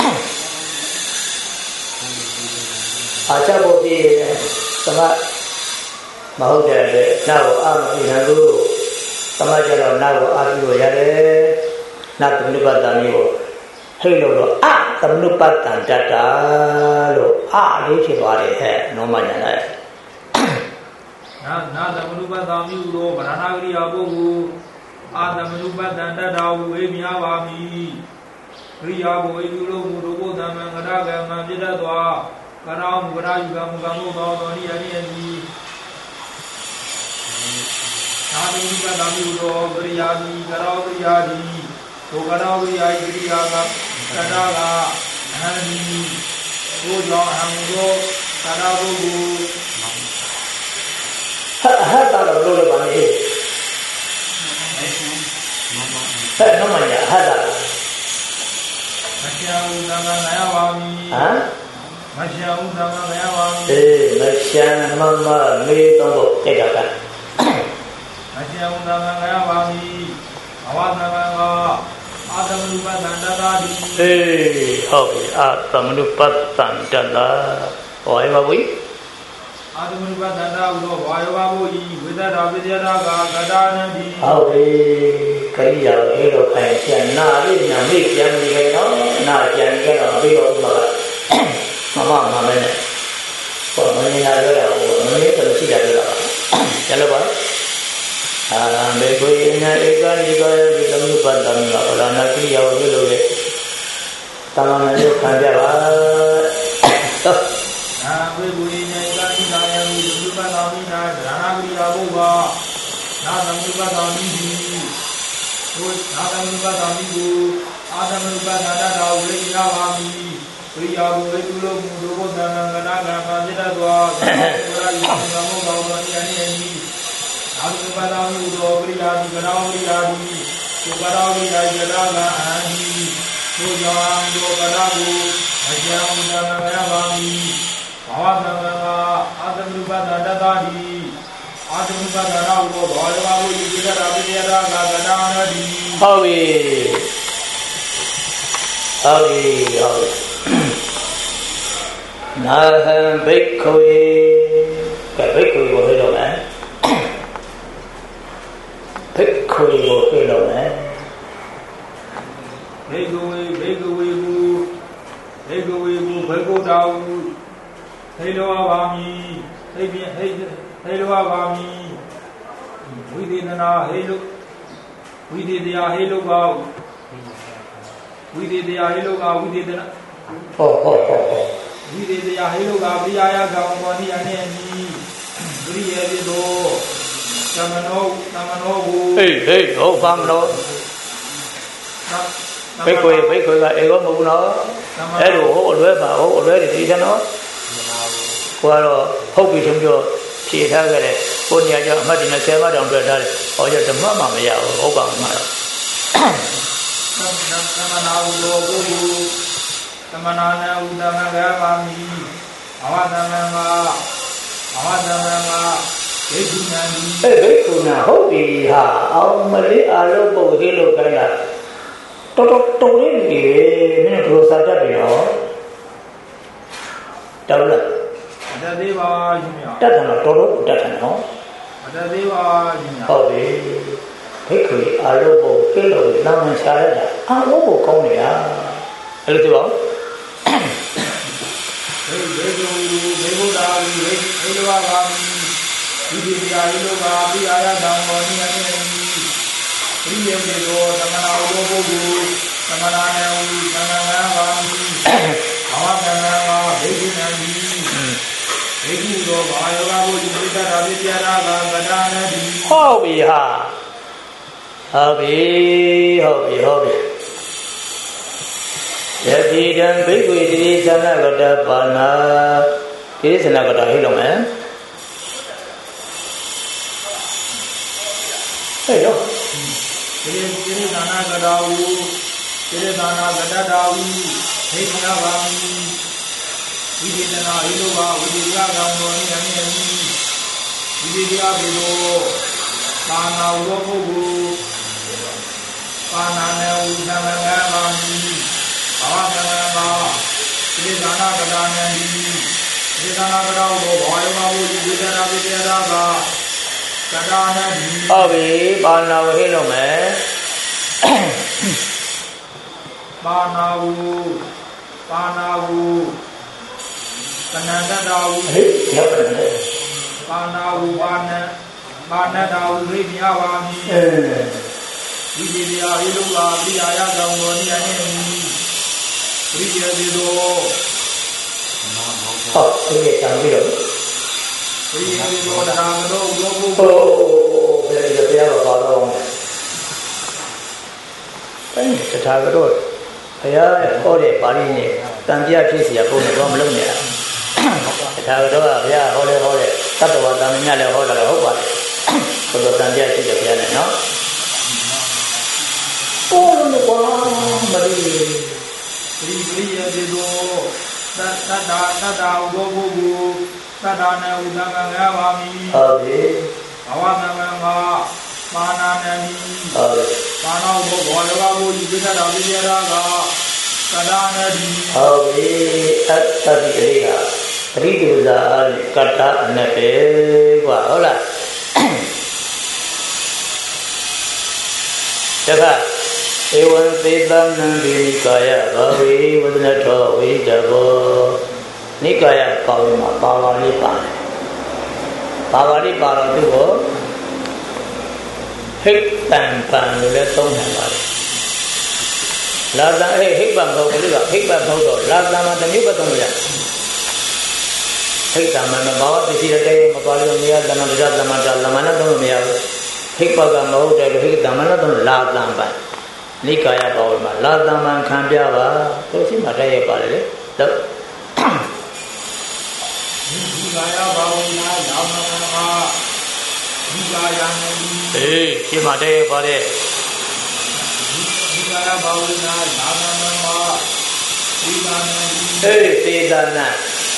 အာချဖို့ပြည့်သမမဟုတ်တဲ့နာကိုအာမပြည့်တယ်လို့သမကျတော့နာကိုအာပြုလို့ရတယ်နာသမနုပတ္တမိကိုဟိတ်လို့တော့အာသမနုပတ္တတ္တလို့အာလေးဖြစ်သွားတယ်ဟဲ့နောမညာလိုက်နာနာသမနုပတ္တမိကိုဗရဏဂရိယာဘုအာသမနုပတ္တတ္တဝေမြာပါမည်ဂရိယာဘဝေကုလိုမူတို့ဘုသမံကရကမံပြတ္တသောကရောမူရာယုကမူကမုသောသောနိယနိယတိနာသမနုပတ္တမိကိုဂရိယာတိကရောဂရိယာတိသောကရောဂရိယာဂရိယာကကရကအဟံတိဘုကြောင့်အဟံကိုကရဘုကိုဟဟတာတော့ဘယ်လိုလဲပါလဲဟဲ့နော်မညာဟတာမရှာဦးသမံငါပါမည်ဟမ်မရှာဦးသမံငါပါမည်အေးမရှာမမမေးတော့တဲ့တာကမရှာဦးသမံငါပါမည်ဘဝသမံကအာသမနုပတ္တတ္တတိအေးဟုတ်ပြီအာသမနုပတ္တတ္တဟောရပါဘူးအာသမနုပတ္တတ္တဟုသောဘာယောဘာဘုဤဝိသတာပိတ္တရာကကတာနံတိဟုတ်ပြီခရိယာဟေတော့ခိုင်ကျန်နာလေးညာမိပြန်နေကြတော့နာပြန်ကြတော့ပြီးတော့မှာမမမမဲနဲ့ပေါ်မနေလာရတော့မနေတော့ရှိတယ်လို့ကျန်လို့ပါအာရံဘေကိုယနာဧကနိကောယဒီသမုပ္ပတ္တံကဗလာနာခိယောလို့လို့လေတမန်နဲ့ခံကြပါအာဘေကိုယနာဧကနိကာယမိသမုပ္ပတ္တမိနာဒါနာဂရိယာဘုဘာနာသမုပ္ပတ္တမိတိဘုနာသမုပ္ပတ္တမိကိုအာသမုပ္ပတ္တတ္တဝေယဝါမိဝိယာဘဝေတုလောမူတို့ဘုသမံကနာကံပါစိတ္တသောသေဝရာယံသမုပ္ပါဒနိယနိယနိအာသမုပ္ပတ္တမိသောပရိယာတိကရောဝိယာတိသုကရောဝိယာယတာကအာဟိဘုဇောံတို့ကရဟုမယံသမံငါပါမိဘာဝသမံကအာသမုပ္ပတ္တတ္တတိအာသမုပ္ပတ္တရာဟုသောဘာဝဘုဤသေတာပိတ္တရာကကတာနတိဟုတ်ပြီဟုတ်ပြီဟုတ်ပြီနာဟံဘိက္ခဝေကဲဘိက္ခဝေကိုဟေ့လို့မယ်ဘိက္ခဝေကိုဟေ့လို့မယ်ဘိက္ခဝေဘိက္ခဝေကိုဘိက္ခဝေကိုဘိက္ခုတောင်ဟေ့လို့ပါမည်ဟိတ်ဟိတ်ဟေ့လို့ပါမည်ဝိသေသနာဟေ့လို့ဝိသေတရားဟေ့လို့ပါဝိသေတရားဟေ့လို့ကဝိသေသနာဟောဟောဟောဝိသေတရားဟေ့လို့ကပရိယာယကံဘောနိယနဲ့အညီပရိယေတိသောသမနောသမနောကိုဟေးဟေးဟုတ်ပါမလို့ဘိက္ခွေဘိက္ခွေကအေကောမဟုတ်ဘူးနော်အဲ့လိုဟိုအလွဲပါဟိုအလွဲတွေသိတယ်နော်ကိုကတော့ဟုတ်ပြီဆုံးပြောဖြေထားကြတယ်ကိုနေရာကျအမှတ်တင်နဲ့ဆယ်မှတ်တောင်တွေ့ထားတယ်ဟောကျဓမ္မမှမရဘူးဟုတ်ပါမှာတော့သမနာဟုသောပုဂ္ဂိုလ်သမနာနဥဒ္ဓမဂပါမိဘဝသမံမှာဘဝသမံမှာဘိက္ခုနာတိအေးဘိက္ခုနာဟုတ်ပြီဟာအောင်မလေးအာရုပ်ပုတ်ဟေးလို့ခိုင်းတာတော်တော်တုံးလေးနေမင်းတို့စာတတ်ပြီနော်တော်လားတတ်သေးပါရှင်ဗျာတတ်တယ်တော့တော်တော်တတ်တယ်နော်မတတ်သေးပါရှင်ဗျာဟုတ်ပြီဘိက္ခုအာရုပ်ပုတ်ဟေးလို့နာမရှာရတာအာရုပ်ပုတ်ကောင်းနေရအဲ့လိုပြောပါဦးဘိဘေကုဘေဘုရားဝိဟိဟိလောဂာမိဒီဒီယာဟိလောဂာပိအာယတံမောနိယတိပရိယေမေသောသမနာဥဒောပုဂ္ဂိုလ်သမနာနေဝိသမနာဂာမိဘာဝကံနာဝဘိက္ခုနံဒီဘိက္ခုသောဘာယောဂဘုရားပိတ္တရာပိပြရာဂံကတာနတိဟုတ်ပြီဟာဟုတ်ပြီဟုတ်ပြီဟုတ်ပြီယတိတံဘိက္ခုတိသနကတပါဏာကိသနကတဟိလုံးမယ်ဟဲ့ရောကိကိသနကတဝုကိသနကတတာဝုဟိခနာဂာမိဝိဒေနာဟိလောဝဝိဒေယကံမောနိယနိယနိဝိဒေယဘေလောပါဏာဝရောပုဂ္ဂိုလ်ပါဏာနေဝိသမံဂာမိဘာဝကံနာကိသနကတာနံဒီကိသနကတောဘောဘာယောဂဘုရားဝိတ္တရာပိတရာဂာကတာနံဒီဟုတ်ပြီပါဏာဝဟိလုံးမယ်ပါဏာဝပါဏာဝကနန္တတာဝဟေ့ရောက်တယ်ပါဏာဝပါဏပါဏတာဝရိမြာဝါမိအဲဒီဒီယာဟိလောပါပိအာယကံမောနိယနိပရိယေတိသောဟုတ်ဒီကံပြီးတော့ပရိယေတိသောဓမ္မတော်ဘုဘုဟိုဘယ်လိုပြရပါတော့အဲ့ဒီတထာဂတော်ဘုရားဟောတဲ့ပါဠိနဲ့တန်ပြဖြစ်เสียပုံနဲ့တော့မလုံးနဲ့တထာဂတော်ကဘုရားဟောလဲဟောတဲ့တတ္တဝါတန်မြတ်လည်းဟောတာလည်းဟုတ်ပါတယ်ဘုရားတန်ပြဖြစ်တဲ့ဘုရားနဲ့နော်โอ้လို့ကွာမလေးပရိပရိယေတိသောသတ္တတာသတ္တာဥဒောပုဂ္ဂိုလ်သတ္တနာဥဒ္ဒကံငါပါမိဟုတ်ပြီဘဝသမံငါပါဏာနံဒီဟုတ်ပြီပါဏောဘောဘောလောကဘုရားပိတ္တရာပိတရာဂာကတာနတိဟုတ်ပြီသတ္တတိအရိယာပရိဒုဇာကတ္တအနပေကွာဟုတ်လားတခါဧဝံသေတံနံဒီကာယဘာဝေဝဒနထောဝိတဘောနိကာယပါဝမှာပါပါလေးပါတယ်ပါပါလေးပါတော့သူ့ကိုဟိတ်တံပံလို့လည်းသုံးနိုင်ပါတယ်လာတံဟိဟိတ်ပံဘုတ်ကလေးကဟိတ်ပံဘုတ်တော့လာတံမှာတစ်မျိုးပဲသုံးလို့ရဟိတ်တံမှာဘာဝပစ္စည်းတဲ့မပါလို့မရသမန္တရသမန္တလမနသုံးလို့မရဘူးဟိတ်ပကမဟုတ်တယ်လို့ဟိတ်တံမှာတော့လာတံပံနိကာယပါဝမှာလာတံပံခံပြပါသူရှိမှတည်းရပါတယ်လေတော့နိကာယပါဝနာယာမနာဟာနိကာယနံအေးရှိမှတည်းရပါတယ်နိကာယပါဝနာယာမနာဟာဒီပါဏံအေးသေဒနာ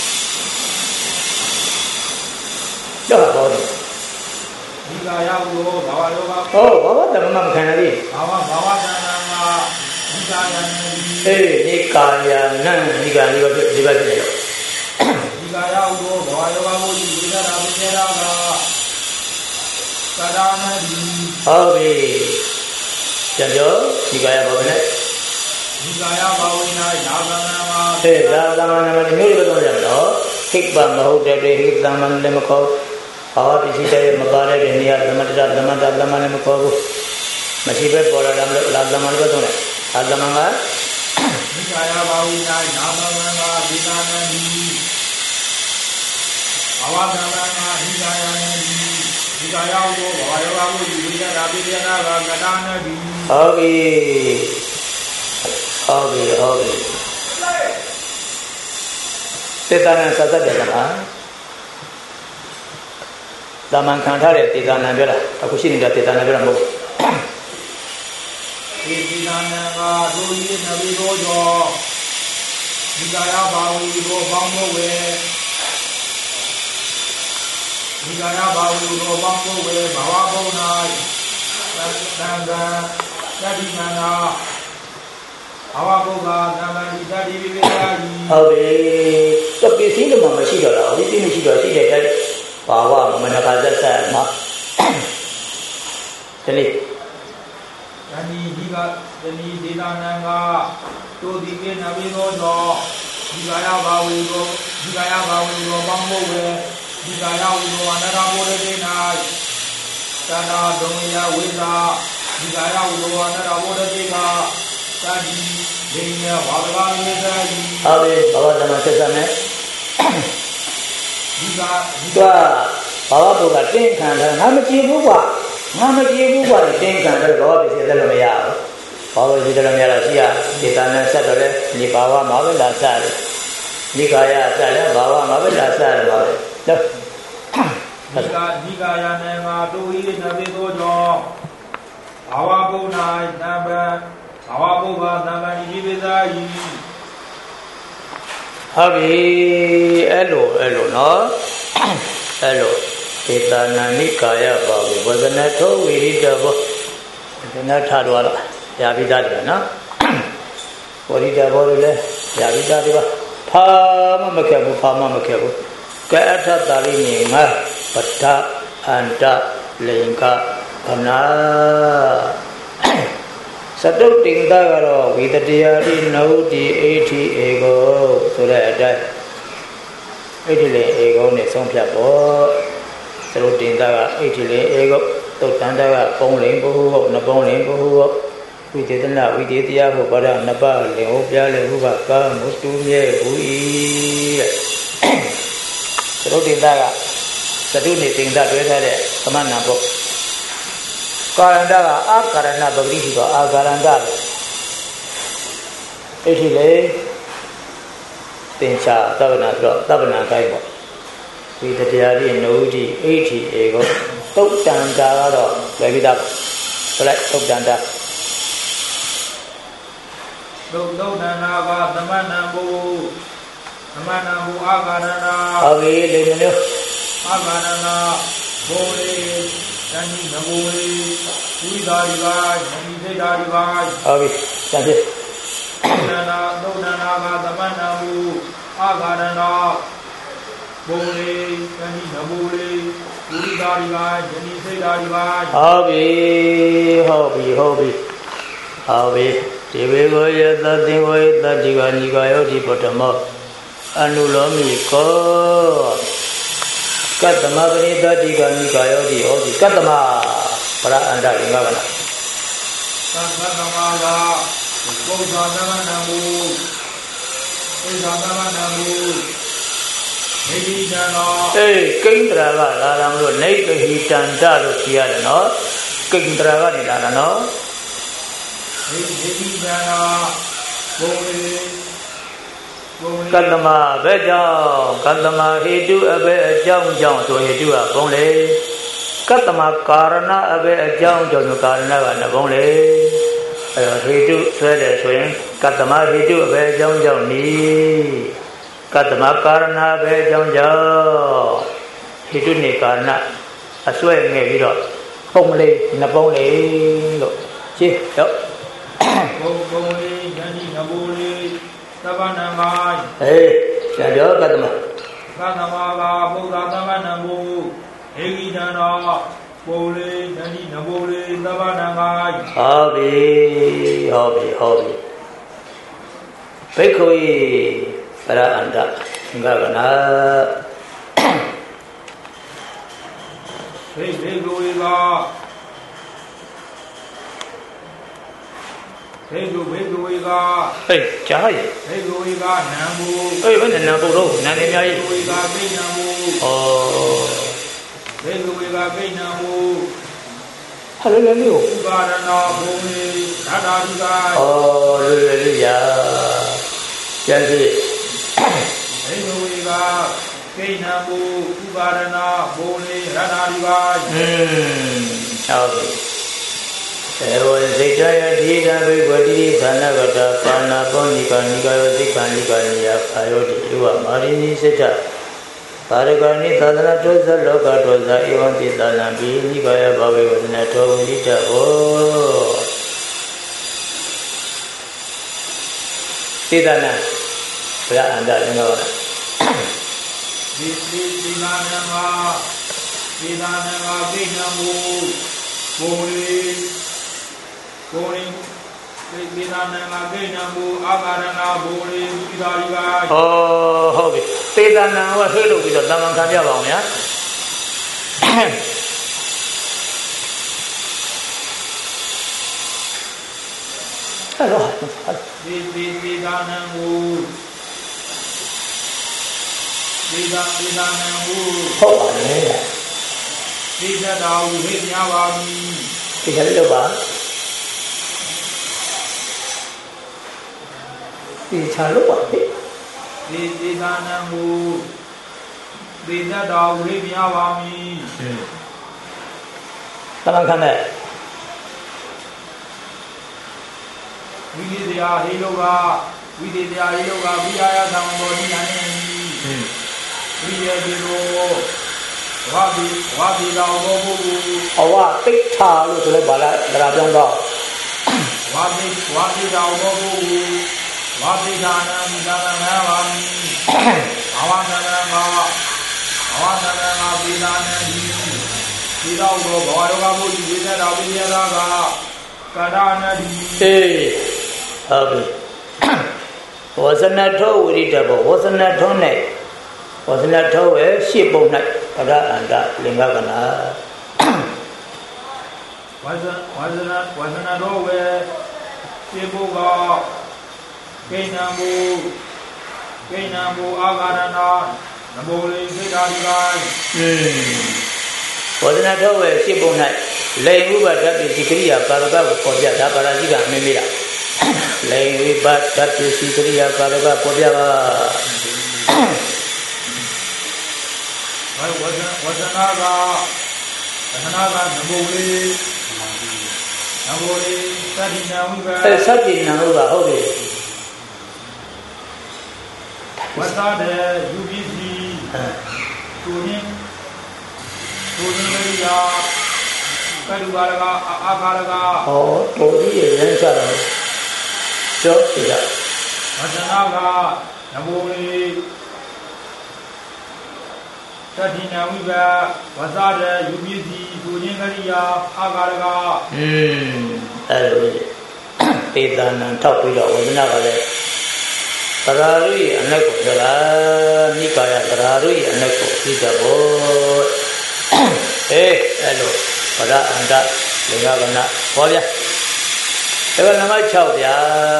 တော့ဘောဒီကာယဝဘောဘာဝယောဂဟောဘာဝတမမခံရပြီဘာဝဘာဝတဏ္ဍာမှာဒီကာယနံအေးဒီကာယနံဒီကာယရောဒီဘက်ပြည့်ရောဒီကာယဝဘောဘာဝယောဂကိုဒီသရာပိစေရာကကတာနတိဟုတ်ပြီကြပြောဒီကာယဘောနဲ့ဒီကာယဘာဝနာယာသနာမှာအေးယာသနာမှာဒီမျိုးလိုတော့ကြတော့ခိပ္ပမဟုတ်တဲ့ဟိတံမန်လည်းမခေါ်ဘာဝပစ္စည်းတဲ့မပါတဲ့နေရာသမတ္တသမတ္တသမလည်းမခေါ်ဘူးမရှိပဲပေါ်လာတယ်လာသမလည်းပဲသုံးတယ်အာသမကဒီကာယဘာဝနာယာသနာမှာဒီကာနံဒီဘာဝသမ္မာနာဒီကာယနံဒီဒီကာယကိုဘာဝယောဂကိုဒီဝိရဒပိတနာကကတာနတိဟုတ်ပြီဟုတ်ပြီဟုတ်ပြီသေတနာသတ်တယ်လားတာမန်ခံထားတဲ့သေတနာပြောတာအခုရှိနေတဲ့သေတနာပြောတာမဟုတ်ဘူးသေတနာကဒုယိနဝိဘောဇောဒီကာယဘာဝီဘောဘောင်းမို့ဝေဒီကာယဘာဝီဘောဘောင်းမို့ဝေဘာဝဘုံ၌သံဃာသတိမနာဘာဝဘုံကသံဃာဒီသတိဝိဝေယကြီးဟုတ်ပြီတော့ပစ္စည်းလုံးမှမရှိတော့လားပစ္စည်းမရှိတော့ရှိတဲ့တိုက်ဘာဝမနကသက်ဆက်မှာဒီနေ့ Yani jika jadi dita nanga to di ke nabi no jo jika ya bawi go jika ya bawi go bambo we jika ya ulo anara bore de nai tana donya weza jika ya ulo anara bore de ga tadi denya bhagwa ne dai abe bhagwa dhamma sesame jika jika bhagwa to ka tin khan tha na ma chi bu kwa na ma chi bu kwa tin khan tha bhagwa pi se da lo ma ya bhagwa pi se da lo ma ya la siya dita na sat to le ni bhagwa ma ba la sa le ni ka ya sa le bhagwa ma ba la sa le ma le jika jika ya ne ma to hi nabi to jo bhagwa ko nai namba bhagwa ko ba namba ni bi sa yi ဟုတ်ပြီအဲ့လိုအဲ့လိုနော်အဲ့လိုဒေသနာနိကာယပါဘူးဝဇနထောဝိရိတဘောဒီနေ့ထားတော့ရာပိသားတယ်နော်ဝိရိတဘောလည်းရာပိသားတွေပါဖာမမခက်ဘူးဖာမမခက်ဘူးကဲအထတာလိနေငါပတ္ထအန္တလိင်္ဂခနာစတုတ်တင်တာကတော့ဝိတတရားတိနဟုတိအိဋ္ဌိဧကောဆိုတဲ့အတိုင်းအိဋ္ဌိလေဧကောနဲ့ဆုံးဖြတ်ဖို့စတုတ်တင်တာကအိဋ္ဌိလေဧကောတုတ်တန်တာကပုံလိန်ဘုဟုနပုံလိန်ဘုဟုဝိသေသနာဝိသေတရားကိုဘာသာနှစ်ပါးလင်ဟုတ်ပြလေဟုကကာမုတုမြဲဟူ၏တဲ့စတုတ်တင်တာကစတုတ်နေတင်တာတွဲထားတဲ့သမဏဘုကာရဏကအာကာရဏပဂတိရှိတော့အာကာရဏပဲအဲ့ဒီလေသင်္ချာသဗ္ဗနာဆိုတော့သဗ္ဗနာကိုင်းပေါ့ဒီတရားတိနုတိအိဋ္ဌိဧကောတုတ်တန်တာကတော့ဝေပိတာဆိုလိုက်တုတ်တန်တာ Độc độc đà na va tham na bu tham na bu akarana Abi lên nữa akarana bu le tani na bu le vui đa đi vai tani thế đa đi vai Abi chẳng thế na na độc đà na va tham na bu akarana bu le tani na bu le vui đa đi vai tani thế đa đi vai Abi Abi Abi Abi Thì bây giờ ta tin với ta chỉ có những cái gì bắt đầu mà anh lo mi có cái tâm mà cái ta chỉ có những cái gì ở gì cái tâm mà para anh đã những cái nào cái tâm mà là bồ tát tâm nam mô bồ tát tâm nam mô này đi ra nó ê kinh tra cái là làm rồi này cái hi tràn ra rồi kia là nó kinh tra cái này là nó Kadama về trong Kadama hidu về trong trong rồi hidu à bông lê Kadama karana về trong trong karana là nó bông lê hidu xoay để xoay Kadama hidu về trong trong ni Kadama karana về trong trong hidu ni karana à xoay nghe đi rồi bông lê nó bông lê rồi chứ đó Bồ Lê, Jani Nabo Lê, Tabanamai. Ê, sẽ nhớ cái mà. Kadamaga, Bồ Tát Tabanamo, Egi Jana, Bồ Lê, Jani Nabo Lê, Tabanamai. Hobby, hobby, hobby. Bekoi, para anda, enggak kena. Hei, hei, Bekoi ga. Hei go hei go ga. Ê, chả gì. Hei go ga nam mô. Ê, vấn đề nào đâu, nam em nhây. Hei go ga cây nam mô. Ồ. Hei go ga cây nam mô. Hello, hello, hello. Ubarana Bồ Lê, Đa Đa Đi Gai. Ồ, hello, hello, dạ. Chả gì. Hei go ga cây nam mô. Ubarana Bồ Lê, Đa Đa Đi Gai. Ừm, ok. Evo Zitaya Dita Vigvati Sanagata Pana Ponika Nikayo Dika Nika Niya Ayoti Iwa Marini Seta Parakani Tadana Tosa Loka Tosa Ivanti Talambi Nikaya Bhavi Vadana Tovita O Tidana Pula Anda Dengar Tidana Tidana Vinamu Bồ Lê Boli Vedana Gainabu Agarana Boli Vidarigai. Oh, okay. Vedana was hello with the Daman Kanyabam, yeah? Hello. Vedana Vedana Oh, yeah. Vedana Vidavami. Hello, đi xa lúc bạn đi đi đi ra nam mô đi ra đầu đi bia vào mi các bạn看này vi đi ra hi lô ga vi đi ra hi lô ga vi ya tham bồ đi anh em vi ya đi lô hoa đi hoa đi đầu bồ bồ ở hoa tích tha luôn rồi bảo là là trong đó hoa đi hoa đi đầu bồ bồ Vapidana Vidana Vami Avandana Avandana Vidana Vidau Do Bhavayoga Budi Vidana Vidyaga Kadana Hey Abi Wasana Tho Viditabo Wasana Tho này Wasana Tho về ship bộ này Kada Anda Lingagana Wasana Wasana Wasana Tho về ship bộ ga Kainamu Kainamu Agarana Naboli Vidarigai. Wasana Tho về ship bộ này lấy ngũ bát đắp bị Sikriya Karaka của Phật giáo Bà Di Cả Mê Mê Đà lấy ngũ bát đắp bị Sikriya Karaka của Phật giáo Wasana ga Wasana ga Naboli Naboli Sadina Uga Sadina Uga okay. Wasada U B C Tunin Tunin Maria Kadugaraga Agaraga Oh, Tori is answer. So, yeah. Wasanaga Naboli Sadina Uga Wasada U B C Tunin Maria Agaraga Hmm, hello. Vedana talk with your Wasanaga. Tararui anako dara nikaya tararui anako hidabo eh hello pada anda lenga kana ho bya eba nama sáu bya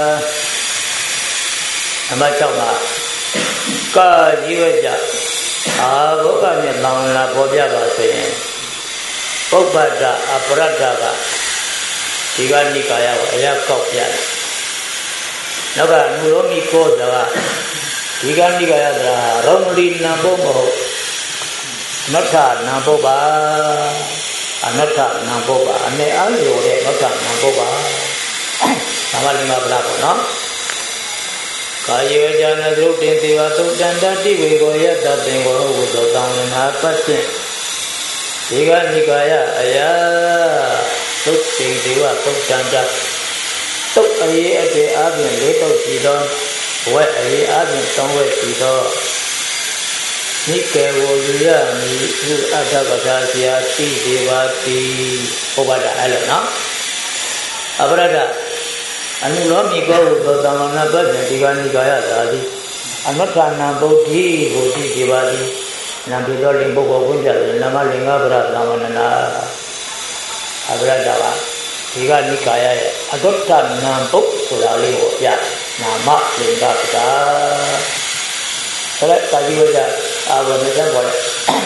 nama sáu ma ka jiwe ja a boka me lawn la bo bya ba so yin pubbada aparada ka diga nikaya ko aya kauk byaနောက်ကနုရောမီကောဆိုတာဒီကနိကယသရာရောမလီနံဘုမဟုတ်နတ္ထနံဘုပါအနတ္ထနံဘုပါအနေအားလျော်တဲ့နတ္ထနံဘုပါသာမလင်္ဂပဒပေါ့နော်ကာယေဝဇာနသရုတ်တင်သေဝသုတ်တန္တတိဝေကိုယတ္တပင်ကိုဝုသောတောင်းနာပတ်ဖြင့်ဒီကနိကယအယာသုတ်တင်သေဝသုတ်တန္တတုတ်အေးအတေအားဖြင့်လေးတုတ်ကြည့်သောဝက်အေးအားဖြင့်သုံးဝက်ကြည့်သောနိကေဝလူရမီဥအတ္တကထာဆရာတိဒေဝတိဟောပါတာအဲ့လိုနော်အပရဒအနုလောမီကောဟုသောသမဏပတ်ဖြင့်ဒီကနိကာယသာတိအနတ္ထနာဗုဒ္ဓိဘုဒ္ဓိဒေဝတိနံပိသောလင်ပုဂ္ဂိုလ်ဘုန်းကြတယ်နမလင်္ဂပရသမဏနာအပရဒပါဒီကနိကာယရဲ့အဒုတ္တနာပုတ်ဆိုတာလေးကိုပြနာမလင်္ကာပတာဒါလည်းတာကြီးဝကြအာဘနေတယ်ပေါ့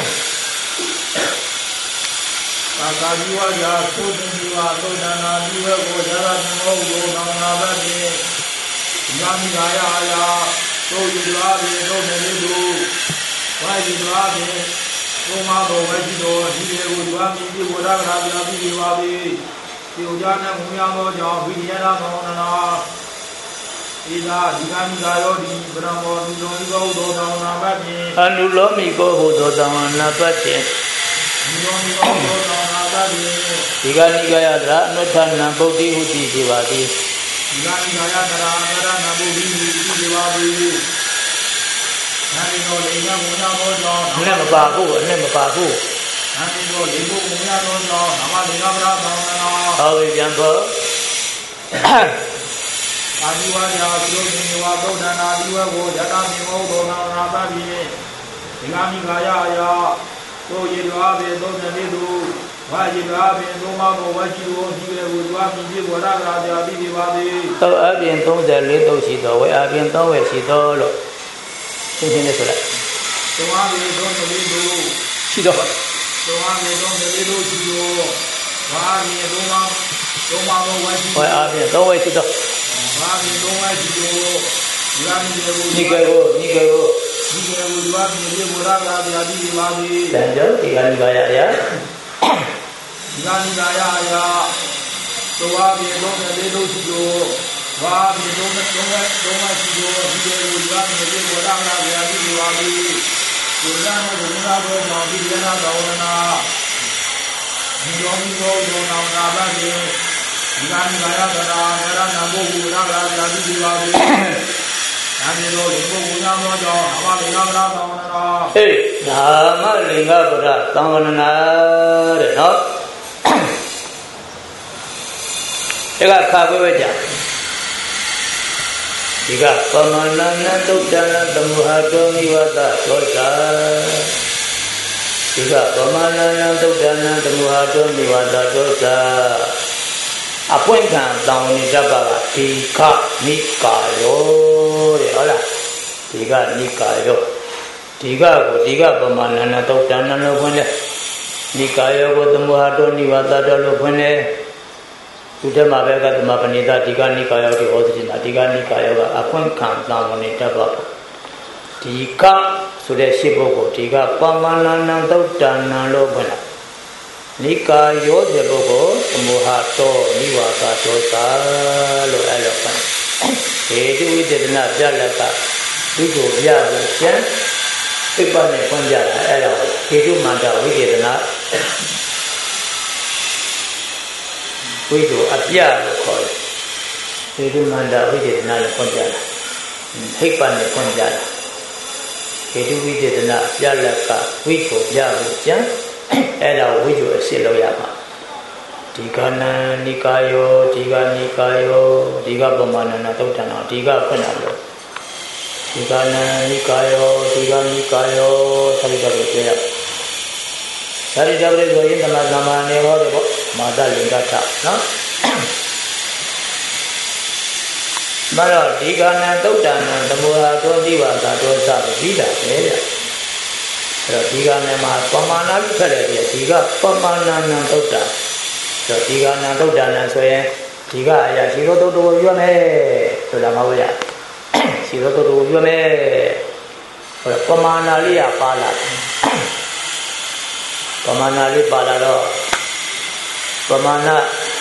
သာသာကြီးဝကြသုတ္တိဝသုတ္တနာဒီဝကိုဇာရသမောဘုနောင်နာဘတိယာမိကာယအာယသို့ယူလာပြီသို့နေလူဝါယူလာပြီသုံးမဘောဝจิตတော်ဒီလေကိုဒီဝါမိဒီဝရကရာပြာပြီးဒီပါပြီဒီဥကြနဲ့ငုံရသောကြောင့်ဝိရိယနာသောနာဧသာဒီကမိကာယောဒီဗရမောဒီလုံးဒီကောသောတောနာပတ်ဖြင့်အနုလောမီကောဟုသောတောနာပတ်ဖြင့်ဒီလုံးဒီကောသောတောနာပတ်ဖြင့်ဒီကနိကာယသရအနုထနံဗုဒ္ဓိဟုတိစေပါသည်ဒီကနိကာယသရအနရနဗုဒ္ဓိဟုတိစေပါသည်နာမည်တော်လေးကငုံရသောကြောင့်အနဲ့မပါဘူးအနဲ့မပါဘူးနာမည်တော်လေးကိုငုံရသောကြောင့်နာမလင်္ကာပရသောနာဟောပြီပြန်ဖို့အာဒီဝါယာသုဒ္ဓေဝသုဒ္ဓနာဒီဝဘောယတမေမောဒောနာနာသတိဒီငါမိကာယအယာသောယေတွာဘေသောတတိတုဝါယေတွာဘေသောမဘောဝရှိဝရှိဝေဝတွာမိပြေဘောရကရာဇာတိဒီပါတိသောအပြင်သုံးဆယ်လေးတုတ်ရှိသောဝေအပြင်သုံးဝယ်ရှိသောလို့ရှင်းရှင်းလေးဆိုလိုက်သောဝါဘေသောတတိတုရှိသောသောဝါဘေသောတတိတုရှိသောဝါဘေသောမသောမဘောဝရှိဝေအပြင်သုံးဝယ်ရှိသောဝါဘေသောဝရှိသောဒီလာမိပြေဘောနိကေကိုနိကေကိုဒီကေဝတွာမိပြေဘောရကရာဇာတိဒီပါတိတန်ကြောဒီကနိကာယအယာဒီကနိကာယအယာသောဝါဘေသောတတိတုရှိသောဝါဘေသောသုံးဝက်သုံးဝက်ရှိသောဒီကေဝတွာမိပြေဘောရကရာဇာတိဒီပါတိဘုရားနဲ့ဘုရားတော်ကြောင့်ဒီရဏသာဝနာဒီယောမိဘောဒောနာနာဘတိဒီကနိကာယသရာနရဏဘုရားရာဇာတိဒီပါတိဒါပြေလို့ဒီဘုရားတော်ကြောင့်အမလင်္ကာပရသာဝနာဟေးနာမလင်္ကာပရသာဝနာတဲ့နော်ဒီကခါခွဲပဲကြာဒီကပမဏနတုတ်တနသမုဟာတောနိဝတ္တသောတာဒီကပမဏနတုတ်တနသမုဟာတောနိဝတ္တသောတာအပွင့်ခံတောင်းနေတတ်ပါကဒီခနိကာယောတဲ့ဟုတ်လားဒီကနိကာယောဒီကကိုဒီကပမဏနတုတ်တနလို့ဖွင့်လဲနိကာယောကိုသမုဟာတောနိဝတ္တတောလို့ဖွင့်လဲဒီတမှာပဲကသမပဏိတဒီကနိကာယောဒီဩသတိနာဒီကနိကာယောကအဖွင့်ခံတောင်းနေတတ်ပါဒီကဆိုတဲ့ရှစ်ပုဂ္ဂိုလ်ဒီကပမဏနတုတ်တနလို့ဖွင့်လာနိကာယောတဲ့ပုဂ္ဂိုလ်သမုဟာတောနိဝါဒတောသာလို့အဲ့လိုပြန်ဟေတုဝိတ္တနာပြလက်ကဒီကိုပြဖို့ကျန်သိပ္ပံနဲ့ဖွင့်ပြတာအဲ့ဒါဟေတုမန္တဝိတ္တနာဝိတုအပြလို့ခေါ်တယ်ဟေတုမန္တဝိတ္တနာလို့ဖွင့်ပြတာသိပ္ပံနဲ့ဖွင့်ပြတာဟေတုဝိတ္တနာပြလက်ကဝိကိုပြဖို့ကျန်အဲ့ဒါဝိဇ္ဇုအစစ်လို့ရမှာဒီကနံနိကာယောဒီကနိကာယောဒီကပမဏနာသုတ်တနာဒီကဖွင့်လာလို့ဒီကနံနိကာယောဒီကနိကာယောသတိတော်ကိုပြောရသတိတော်ရဲ့ဆိုရင်သမသမ္မာနေဟောတယ်ပေါ့မာတလင်္ကထနော်မတော့ဒီကနံသုတ်တနာသမုဟာတောနိဝါဒတောသပြီးတာပဲဗျအဲ့တော့ဒီကနေ့မှာပမာဏပြုခဲ့တဲ့ဒီကပမာဏနံသုတ်တာဆိုတော့ဒီကနံသုတ်တာနံဆိုရင်ဒီကအရာရှိသောသုတ်တော်ကိုပြောမယ်ဆိုတာမဟုတ်ရရှိသောသုတ်တော်ကိုပြောမယ်ဟိုပမာဏလေးကပါလာတယ်ပမာဏလေးပါလာတော့ပမာဏ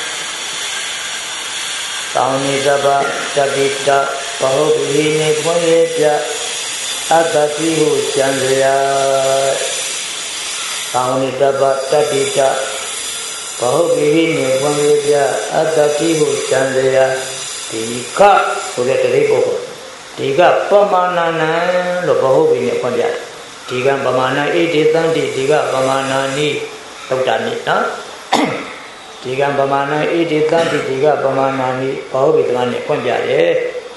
တောင်းနေတပတတိတဘဟုပိနေခွင့်ရပြအတ္တတိဟုကျန်စရာသောဏိတပတတ္တိတဘဟုပိဟိနေခွင့်ရပြအတ္တတိဟုကျန်စရာဒီကဆိုတဲ့တတိပုဂ္ဂိုလ်ဒီကပမာဏနံလို့ဘဟုပိနေခွင့်ပြတယ်ဒီကပမာဏဣတိတံတိဒီကပမာဏနိသုတ်တနိနော်ဒီကပမာဏဣတိတံတိဒီကပမာဏနိဘဟုပိတမနဲ့ခွင့်ပြတယ်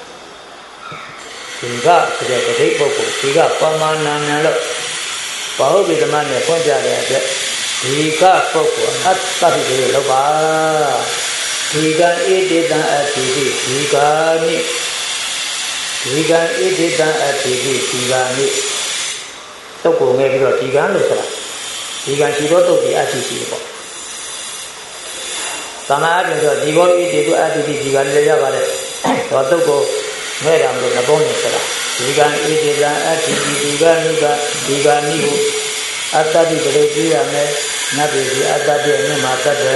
ဒီကဆိုတဲ့တတိပုဂ္ဂိုလ်ဒီကပမာဏနံလို့ဘာဟုတ်ပြီဓမ္မနဲ့ဖွင့်ပြတဲ့အတွက်ဒီကပုဂ္ဂိုလ်အတ္တတိကိုလောက်ပါဒီကဣတိတံအတ္တိတိဒီကနိဒီကဣတိတံအတ္တိတိဒီကနိတုတ်ကိုငဲပြီးတော့ဒီကလို့ဆိုတာဒီကရှိတော့တုတ်ဒီအတ္တိရှိပေါ့သမာဓိဆိုဒီဘောဣတိတုအတ္တိတိဒီကလည်းရပါတယ်တော့တုတ်ကိုမဲ့တာမလို့နှပုံးနေဆိုတာဒီကံဣတိတံအတ္တိဒီကနိကဒီကနိဟုအတ္တတိကလေးကြည့်ရမယ်နတ်ပြည်ဒီအတ္တတိအမြင့်မှာတတ်တယ်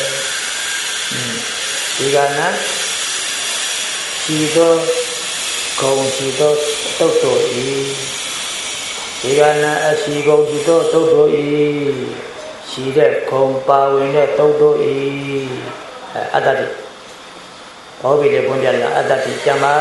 ဒီကနရှိသောဂုံရှိသောတုတ်တို့ဤဒီကနအရှိဂုံရှိသောတုတ်တို့ဤရှိတဲ့ဂုံပါဝင်တဲ့တုတ်တို့ဤအတ္တတိဘောဘိတဲ့ဘုန်းပြတာအတ္တတိကျမ်းပါ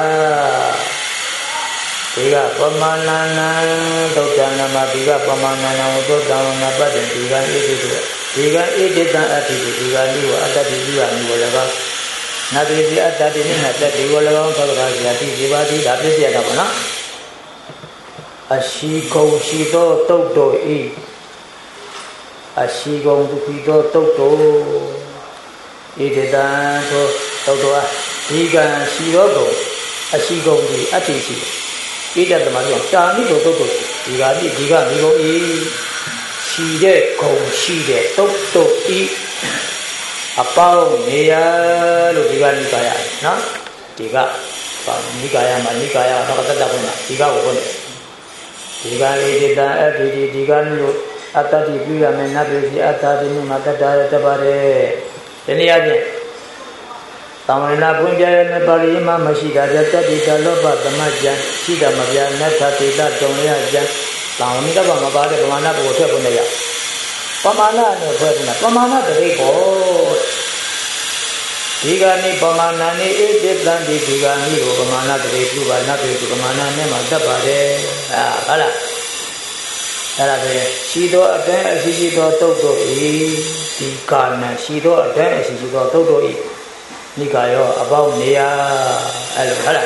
ဒီကပမာဏနံသုတ်တနာမဒီကပမာဏနံသုတ်တနာပတ်တဲ့ဒီကဣတိတုဒီကဣတိတံအတ္တိဒီကနိဝအတ္တတိဒီကနိဝလည်းပါနာတိစီအတ္တတိနိနာတတိဝလကောင်းသောကရာဇာတိဒီပါတိဒါပြည့်ရတာပေါ့နော်အရှိကုံရှိသောတုတ်တော်ဤအရှိကုံဒုက္ခိသောတုတ်တော်ဣတိတံသောတုတ်တော်ဒီကံရှိသောကုံအရှိကုံဒီအတ္တိရှိဣတတမပြောတာမိတော်တုတ်တော်ဒီကတိဒီကမိကုံဤရှိတဲ့ကုံရှိတဲ့တုတ်တော်ဤအပေါင်းနေရလို့ဒီကနိကာယနော်ဒီကပါနိကာယမှာနိကာယတော့တတ်တတ်ဝင်တာဒီကကိုဝင်တယ်ဒီကလေးဒီတန်အတိဒီဒီကလို့အတ္တတိပြုရမယ်နတ်ပြည်စီအတ္တတိမှာတတ်တာတတ်ပါတယ်ဒီနည်းအားဖြင့်သာမဏေနာပွင့်ပြရတဲ့ပါဠိမှာမရှိတာတတ္တိတလောဘသမကြံရှိတာမပြနတ်ထေတတုံရကြံသာမဏေကဘာမပါတဲ့ပမာဏကိုထည့်ဖို့နေရပမာဏနဲ့ဖွဲ့နေတာပမာဏတတိပေါ်ဒီကနေ့ပမာဏနဲ့ဣတိတံဒီဒီကနေ့ကိုပမာဏတတိပြုပါနတ်ပြည်ပမာဏနဲ့မှတတ်ပါတယ်ဟာဟုတ်လားအဲ့ဒါပဲရှိသောအတန်းအရှိရှိသောတုတ်တို့ဤဒီကာဏရှိသောအတန်းအရှိရှိသောတုတ်တို့ဤနိကာယောအပေါင်းနေရအဲ့လိုဟုတ်လား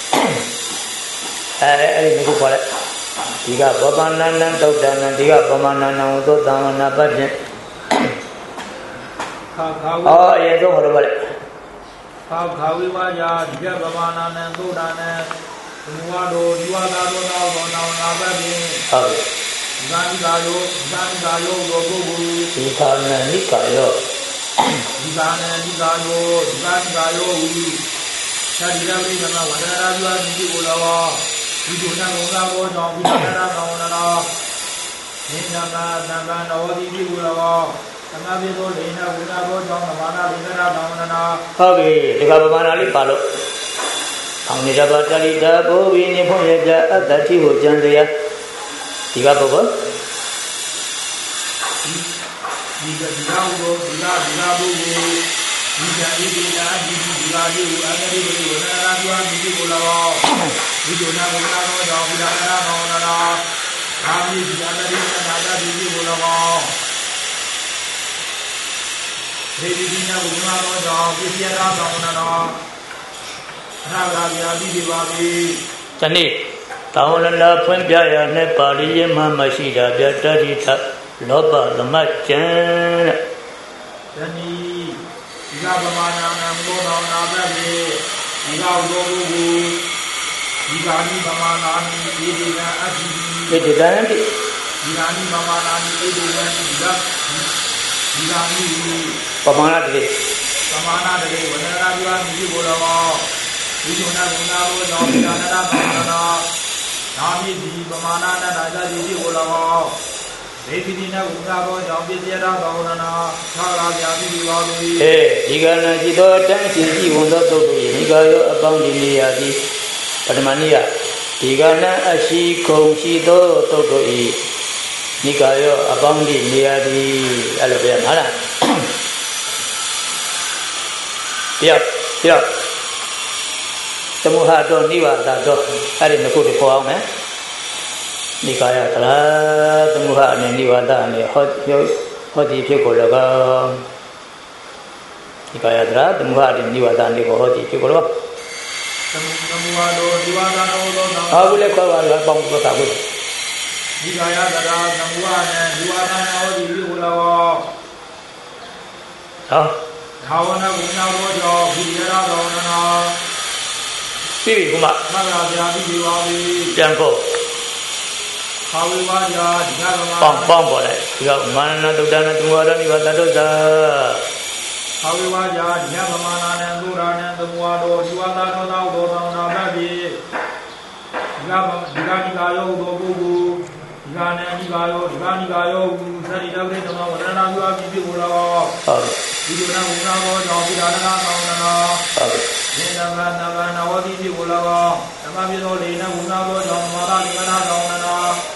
အဲ့အဲ့ဒီကိုခေါ်လိုက်ဒီကပပန္နနံတုတ်တနံဒီကပမနနံသုတ္တမနာပတ်ဖြင့်ခါခါဝိအော်အရင်ဆုံးဟောတော့ဗလေခါခါဝိဝါယာဒီကပမနာနံသုတ္တနံဘုရားတော်ဒီဝါသာတော်တော်တော်နာနာပတ်ဖြင့်ဟုတ်ဒီကနိကာယောဒီကနိကာယောသောပုဂ္ဂိုလ်ဒီခာနံနိကာယောဒီကနံနိကာယောဒီကနိကာယောဝိသတိရဝိသမဝန္ဒရာပြုအပ်ဒီကိုလောဒီဒုနာဘုရားဘောကြောင့်ဒီနာနာကောင်းနာနာနိစ္စနာသံဃာတော်ဒီဒီကိုလောသံဃာပြေသောလေနာဘုရားဘောကြောင့်ဘာနာဒီနာကောင်းနာနာဟုတ်ပြီဒီကပမာဏလေးပါလို့အောင်နေကြပါတလိတာဘုဝိနိဖို့ရကြအတ္တတိကိုကြံတရားဒီကပုဂ္ဂိုလ်ဒီကဒီကောဒီကဒီကဘုဒီကဣတိနာဒီဒီကာယုအတ္တိကိုဝနာရာကျွာဒီကိုလောဒီဒုနာဘုရားဘောကြောင့်ဒီနာနာကောင်းနာနာအာမိဒီအတ္တိနာတာဒီကိုလောဒေဝီဒီနာဘုရားဘောကြောင့်ပြည့်ရတာကောင်းနာနာအနာဂါပြာတိဒီပါပြီဒီနေ့တောင်းလလာဖွင့်ပြရနဲ့ပါဠိရမမရှိတာပြတ္တိထလောဘသမကြံတဲ့ဒီနေ့ဒီကပမာဏနာမောတော်နာပတ်ပြီဒီကောသောဘုဒီကာနိပမာဏာနိဣတိကံအတ္တိဣတိကံအတ္တိဒီကာနိပမာဏာနိဣတိကံဒီကဒီကာနိပမာဏတည်းပမာဏတည်းဝန္ဒနာပြုအပ်ဒီကိုလောဒီဒုနာဘုရားဘောကြောင့်ဒီနာနာကောင်းနာနာမိဒီပမာဏနာနာဇာတိကိုလောဒေဝိတိနာဘုရားဘောကြောင့်ပြည့်ရတာကောင်းနာနာသာရာပြာတိဒီပါပြီအေးဒီကနာจิตတော်တန်းရှင်ကြည်ဝန်သောတုတ်တို့ဒီကာယောအပေါင်းဒီနေရာသည်ပထမနိယဒီကနာအရှိခုံရှိသောတုတ်တို့ဤနိကာယောအပေါင်းဒီနေရာသည်အဲ့လိုပြောမှာလားပြောပြောသမုဟတော်နိဝါဒတော်အဲ့ဒီနှစ်ခုကိုခေါ်အောင်မယ်နိကာယသလားသမုဟအနေနိဝါဒအနေဟောဟောဒီဖြစ်ကို၎င်းနိကာယသလားသမုဟအနေနိဝါဒအနေကိုဟောဒီဖြစ်ကို၎င်းသမုသမုဟတော်ဒီဝါဒတော်သောနာဟာဘူးလေခေါ်ပါလားပေါင်းတော့တာဘူးနိကာယသလားသမုဟနဲ့ဒီဝါဒနာဟောဒီဖြစ်ကို၎င်းဟောသာဝနာဘုရားဘောကြောင့်ဒီရတာတော်နာပြီဘုမမဂ္ဂဗျာတိဒီပါပြီပြန်ဖို့ခါဝိဝါယာဒီကဗမာပေါင်းပေါင်းပေါ်လိုက်ဒီကမာနတုဒ္ဒနာသမုဟာရနိဗ္ဗာန်တုဒ္ဒခါဝိဝါယာဒီကဗမာနာနံသုရာနံသမုဟာတော်ဒီဝါသာတော်သောဘောသောနာပတ်ပြီဒီကဒီကနိကာယောသောပုဂ္ဂိုလ်ဒီကနံနိကာယောဒီကနိကာယောသတိတဝိသမဝရဏပြုအပ်ပြီကိုလောဟုတ်ဒီလိုနာဘုရားဘောကြောင့်ဒီဒါနနာကောင်းနာဟုတ်ဒီနမနမနဝတိပြီကိုလောသမပြေသောလေနဘုရားဘောကြောင့်မာရလိမနာကောင်းနာ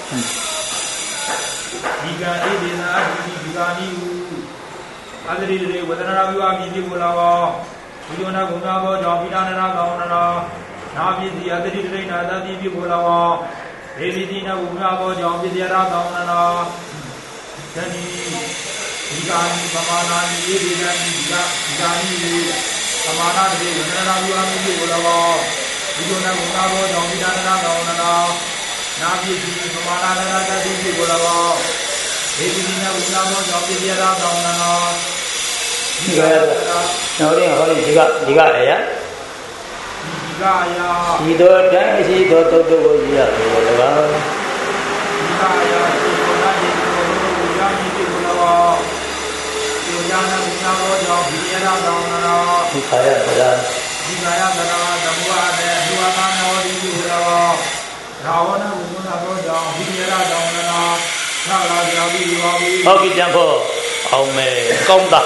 ဒီကဣတိနာဒီဒီကာနိဟုအတ္တိတေဝဒနာပြုအပ်ပြီကိုလောဒီလိုနာဘုရားဘောကြောင့်ဒီဒါနနာကောင်းနာနာပြီဒီအတ္တိတေနာသတိပြီကိုလောဒေဝိတိနာဘုရားဘောကြောင့်ပြည့်ရတာကောင်းနာသတိဒီကာနိပမာဏာနိဣတိကံဒီကဒီကာနိမာနာတိဝန္ဒနာပြုအပ်မှုကို၎င်းဒီလိုနဲ့ဘုရားဘောကြောင့်ဒီဒါနနာကောင်းနာနာပြည့်စုံသမာနာနာတတိပြုကို၎င်းဒီဒီနဲ့ဘုရားဘောကြောင့်ပြည့်ရတာကောင်းနာဒီကနောက်ရင်ဟောဒီကဒီကအရာဒီကအရာဒီတော့တန်းရှိတော့တုတ်တုတ်ကိုရရတယ်ဘော၎င်းဒီကအရာဒီတော့တန်းရှိတော့တုတ်တုတ်ကိုရမည်ပြုကို၎င်းဒီရနာဘုရားဘောကြောင့်ပြည့်ရတာကောင်းနာဒီခါရသလားဒီကာယသနာသမုဟာနဲ့ဒုဝါသနာဝတိပြုတော်ရာဝဏဘုရားသောကြောင့်ဒီရတာတောင်းနာသာလာကြပြီးပါပြီဟုတ်ပြီပြန်ဖို့အောင်မယ်ကောင်းတာ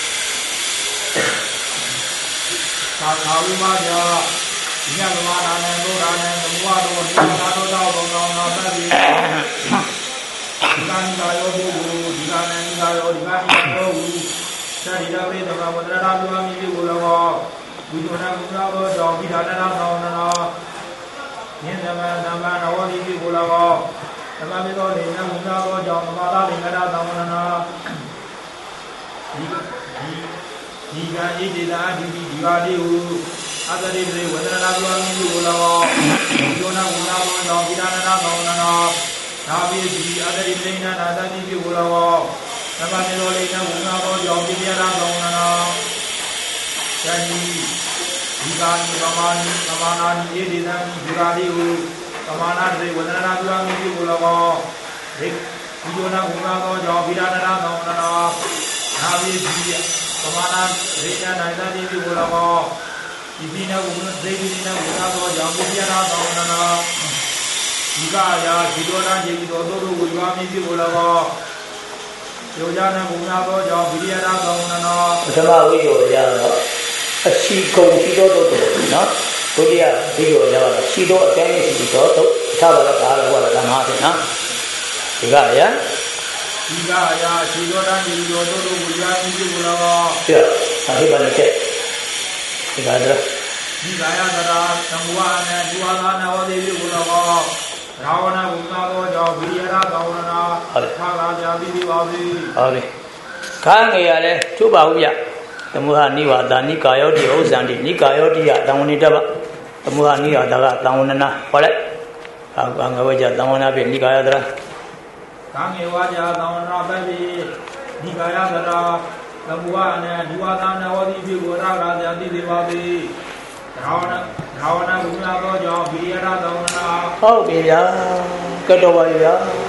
သာသာဝိမာယညဗမာနာနဲ့ဘုရားနဲ့သမုဟာတို့ဒီကာသောတောင်းတော်တော်နာသတိဒီကံကာယောဘုဒီကံနဲ့ဒီကာယောဒီကံရောဟုသတိတော်ပြေသမဝန္ဒနာပြုအပ်မည်ကို၎င်းဘုဒ္ဓနာဘုရားဘောကြောင့်ပိဋကနာသောနာနာယင်းသမနာမနဝတိပြုကို၎င်းသမမေသောလေနဘုရားဘောကြောင့်သမာသာလင်္ကတာသောနာနာဒီဒီဒီကံဣတိတာဒီဒီဒီပါလေးဟုအတရိတေဝန္ဒနာပြုအပ်မည်ကို၎င်းဘုဒ္ဓနာဘုရားဘောကြောင့်ပိဋကနာသောနာနာသာပိတိအတရိတေနာနာတတိပြုကို၎င်းသမမေသောလေနဘုရားဘောကြောင့်ပိဋကနာသောနာနာယတိဒီကာနိပမာနိပမာနာနိဧဒီသံဒီကာတိဟုပမာနာတိဝန္ဒနာပြုအပ်မည်ကို၎င်းဒီဒီယောနာဘုရားသောကြောင့်ဗိဒာနနာသောနာနာနာပိတိပမာနာရေချာနိုင်သတိပြုကို၎င်းဒီပိနဝုန်သေတိနဘုရားသောကြောင့်ပြည့်ရသောနာနာဒီကာယာဒီယောနာယေတိသောတို့ကိုယူအပ်မည်ကို၎င်းယောဇာနဘုရားသောကြောင့်ဗိရိယနာသောနာနာပထမဝိယောရတော့အရှိကုန်ရှိတော့တော့နော်ဒုတိယဝိယောရတော့ရှိတော့အတိုင်းရှိတော့တော့ထားပါတော့ဒါလည်းဟောတာဓမ္မအဖြစ်နော်ဒီကရဒီကရာရှိတော့တန်းဒီလိုတို့တို့ကိုရာပြီးပြုလို့တော့ပြသာဟိပါနဲ့ချက်ဒီကတော့ဒီကာယသရာသမုဟာနဲ့ဒုဝါသနာဝတိပြုလို့တော့ရာဝဏဘုရားသောကြောင့်ဝိရိယရာသောဝနာသာလာကြပြီးပါပြီဟုတ်ပြီခါငယ်ရလဲကျုပ်ပါဦးဗျသမုဟာနိဝါဒနိကာယောတိဥစ္စာတိနိကာယောတိယတံဝဏိတ္တဗသမုဟာနိဝါဒကတံဝဏနာဟောလိုက်အခါငယ်ဝကြတံဝဏနာဖြင့်နိကာယသရာကာငယ်ဝကြတံဝဏနာဖြင့်နိကာယသရာသမုဟာနဲ့ဒုဝါသနာဝတိပြုကိုရာဂာဇာတိသေးပါပြီရာဝဏရာဝဏဘုရားသောကြောင့်ဝိရိယရာသောဝနာဟုတ်ပြီဗျာကတ္တဝါဗျာ